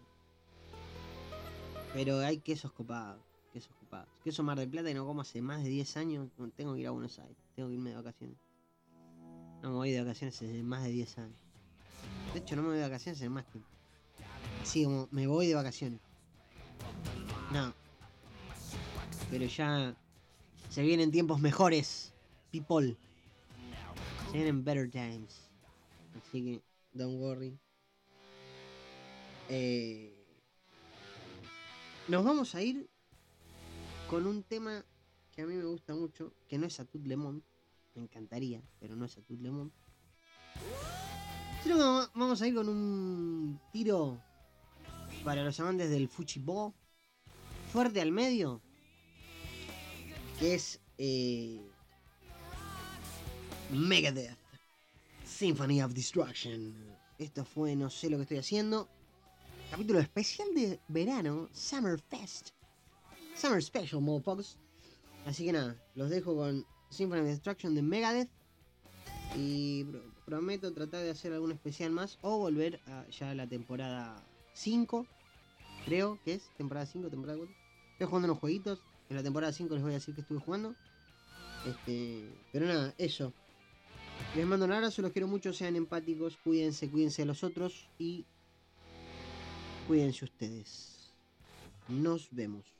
pero hay quesos copados. Quesos copados. Queso Mar del Plata y no como hace más de diez años. Tengo que ir a Buenos Aires. Tengo que irme de vacaciones. No me voy de vacaciones hace más de diez años. De hecho, no me voy de vacaciones hace más tiempo. Así como me voy de vacaciones. No. Pero ya se vienen tiempos mejores. People. Se vienen better times. Así que, don't worry. Eh, nos vamos a ir con un tema que a mí me gusta mucho, que no es A Tout Le Monde. Me encantaría, pero no es A Tout Le Monde. Creo que vamos a ir con un tiro para los amantes del fuchibol, fuerte al medio, que es eh, Megadeth, Symphony of Destruction. Esto fue No sé lo que estoy haciendo, capítulo especial de verano, Summer Fest, Summer Special, motherfuckers. Así que nada, los dejo con Symphony of Destruction de Megadeth. Y pro- prometo tratar de hacer algún especial más o volver a ya a la temporada cinco. Creo que es temporada cinco, temporada cuatro. Estoy jugando unos jueguitos. En la temporada cinco les voy a decir que estuve jugando. Este, pero nada, eso. Les mando un abrazo, los quiero mucho, sean empáticos, cuídense, cuídense de los otros y cuídense ustedes. Nos vemos.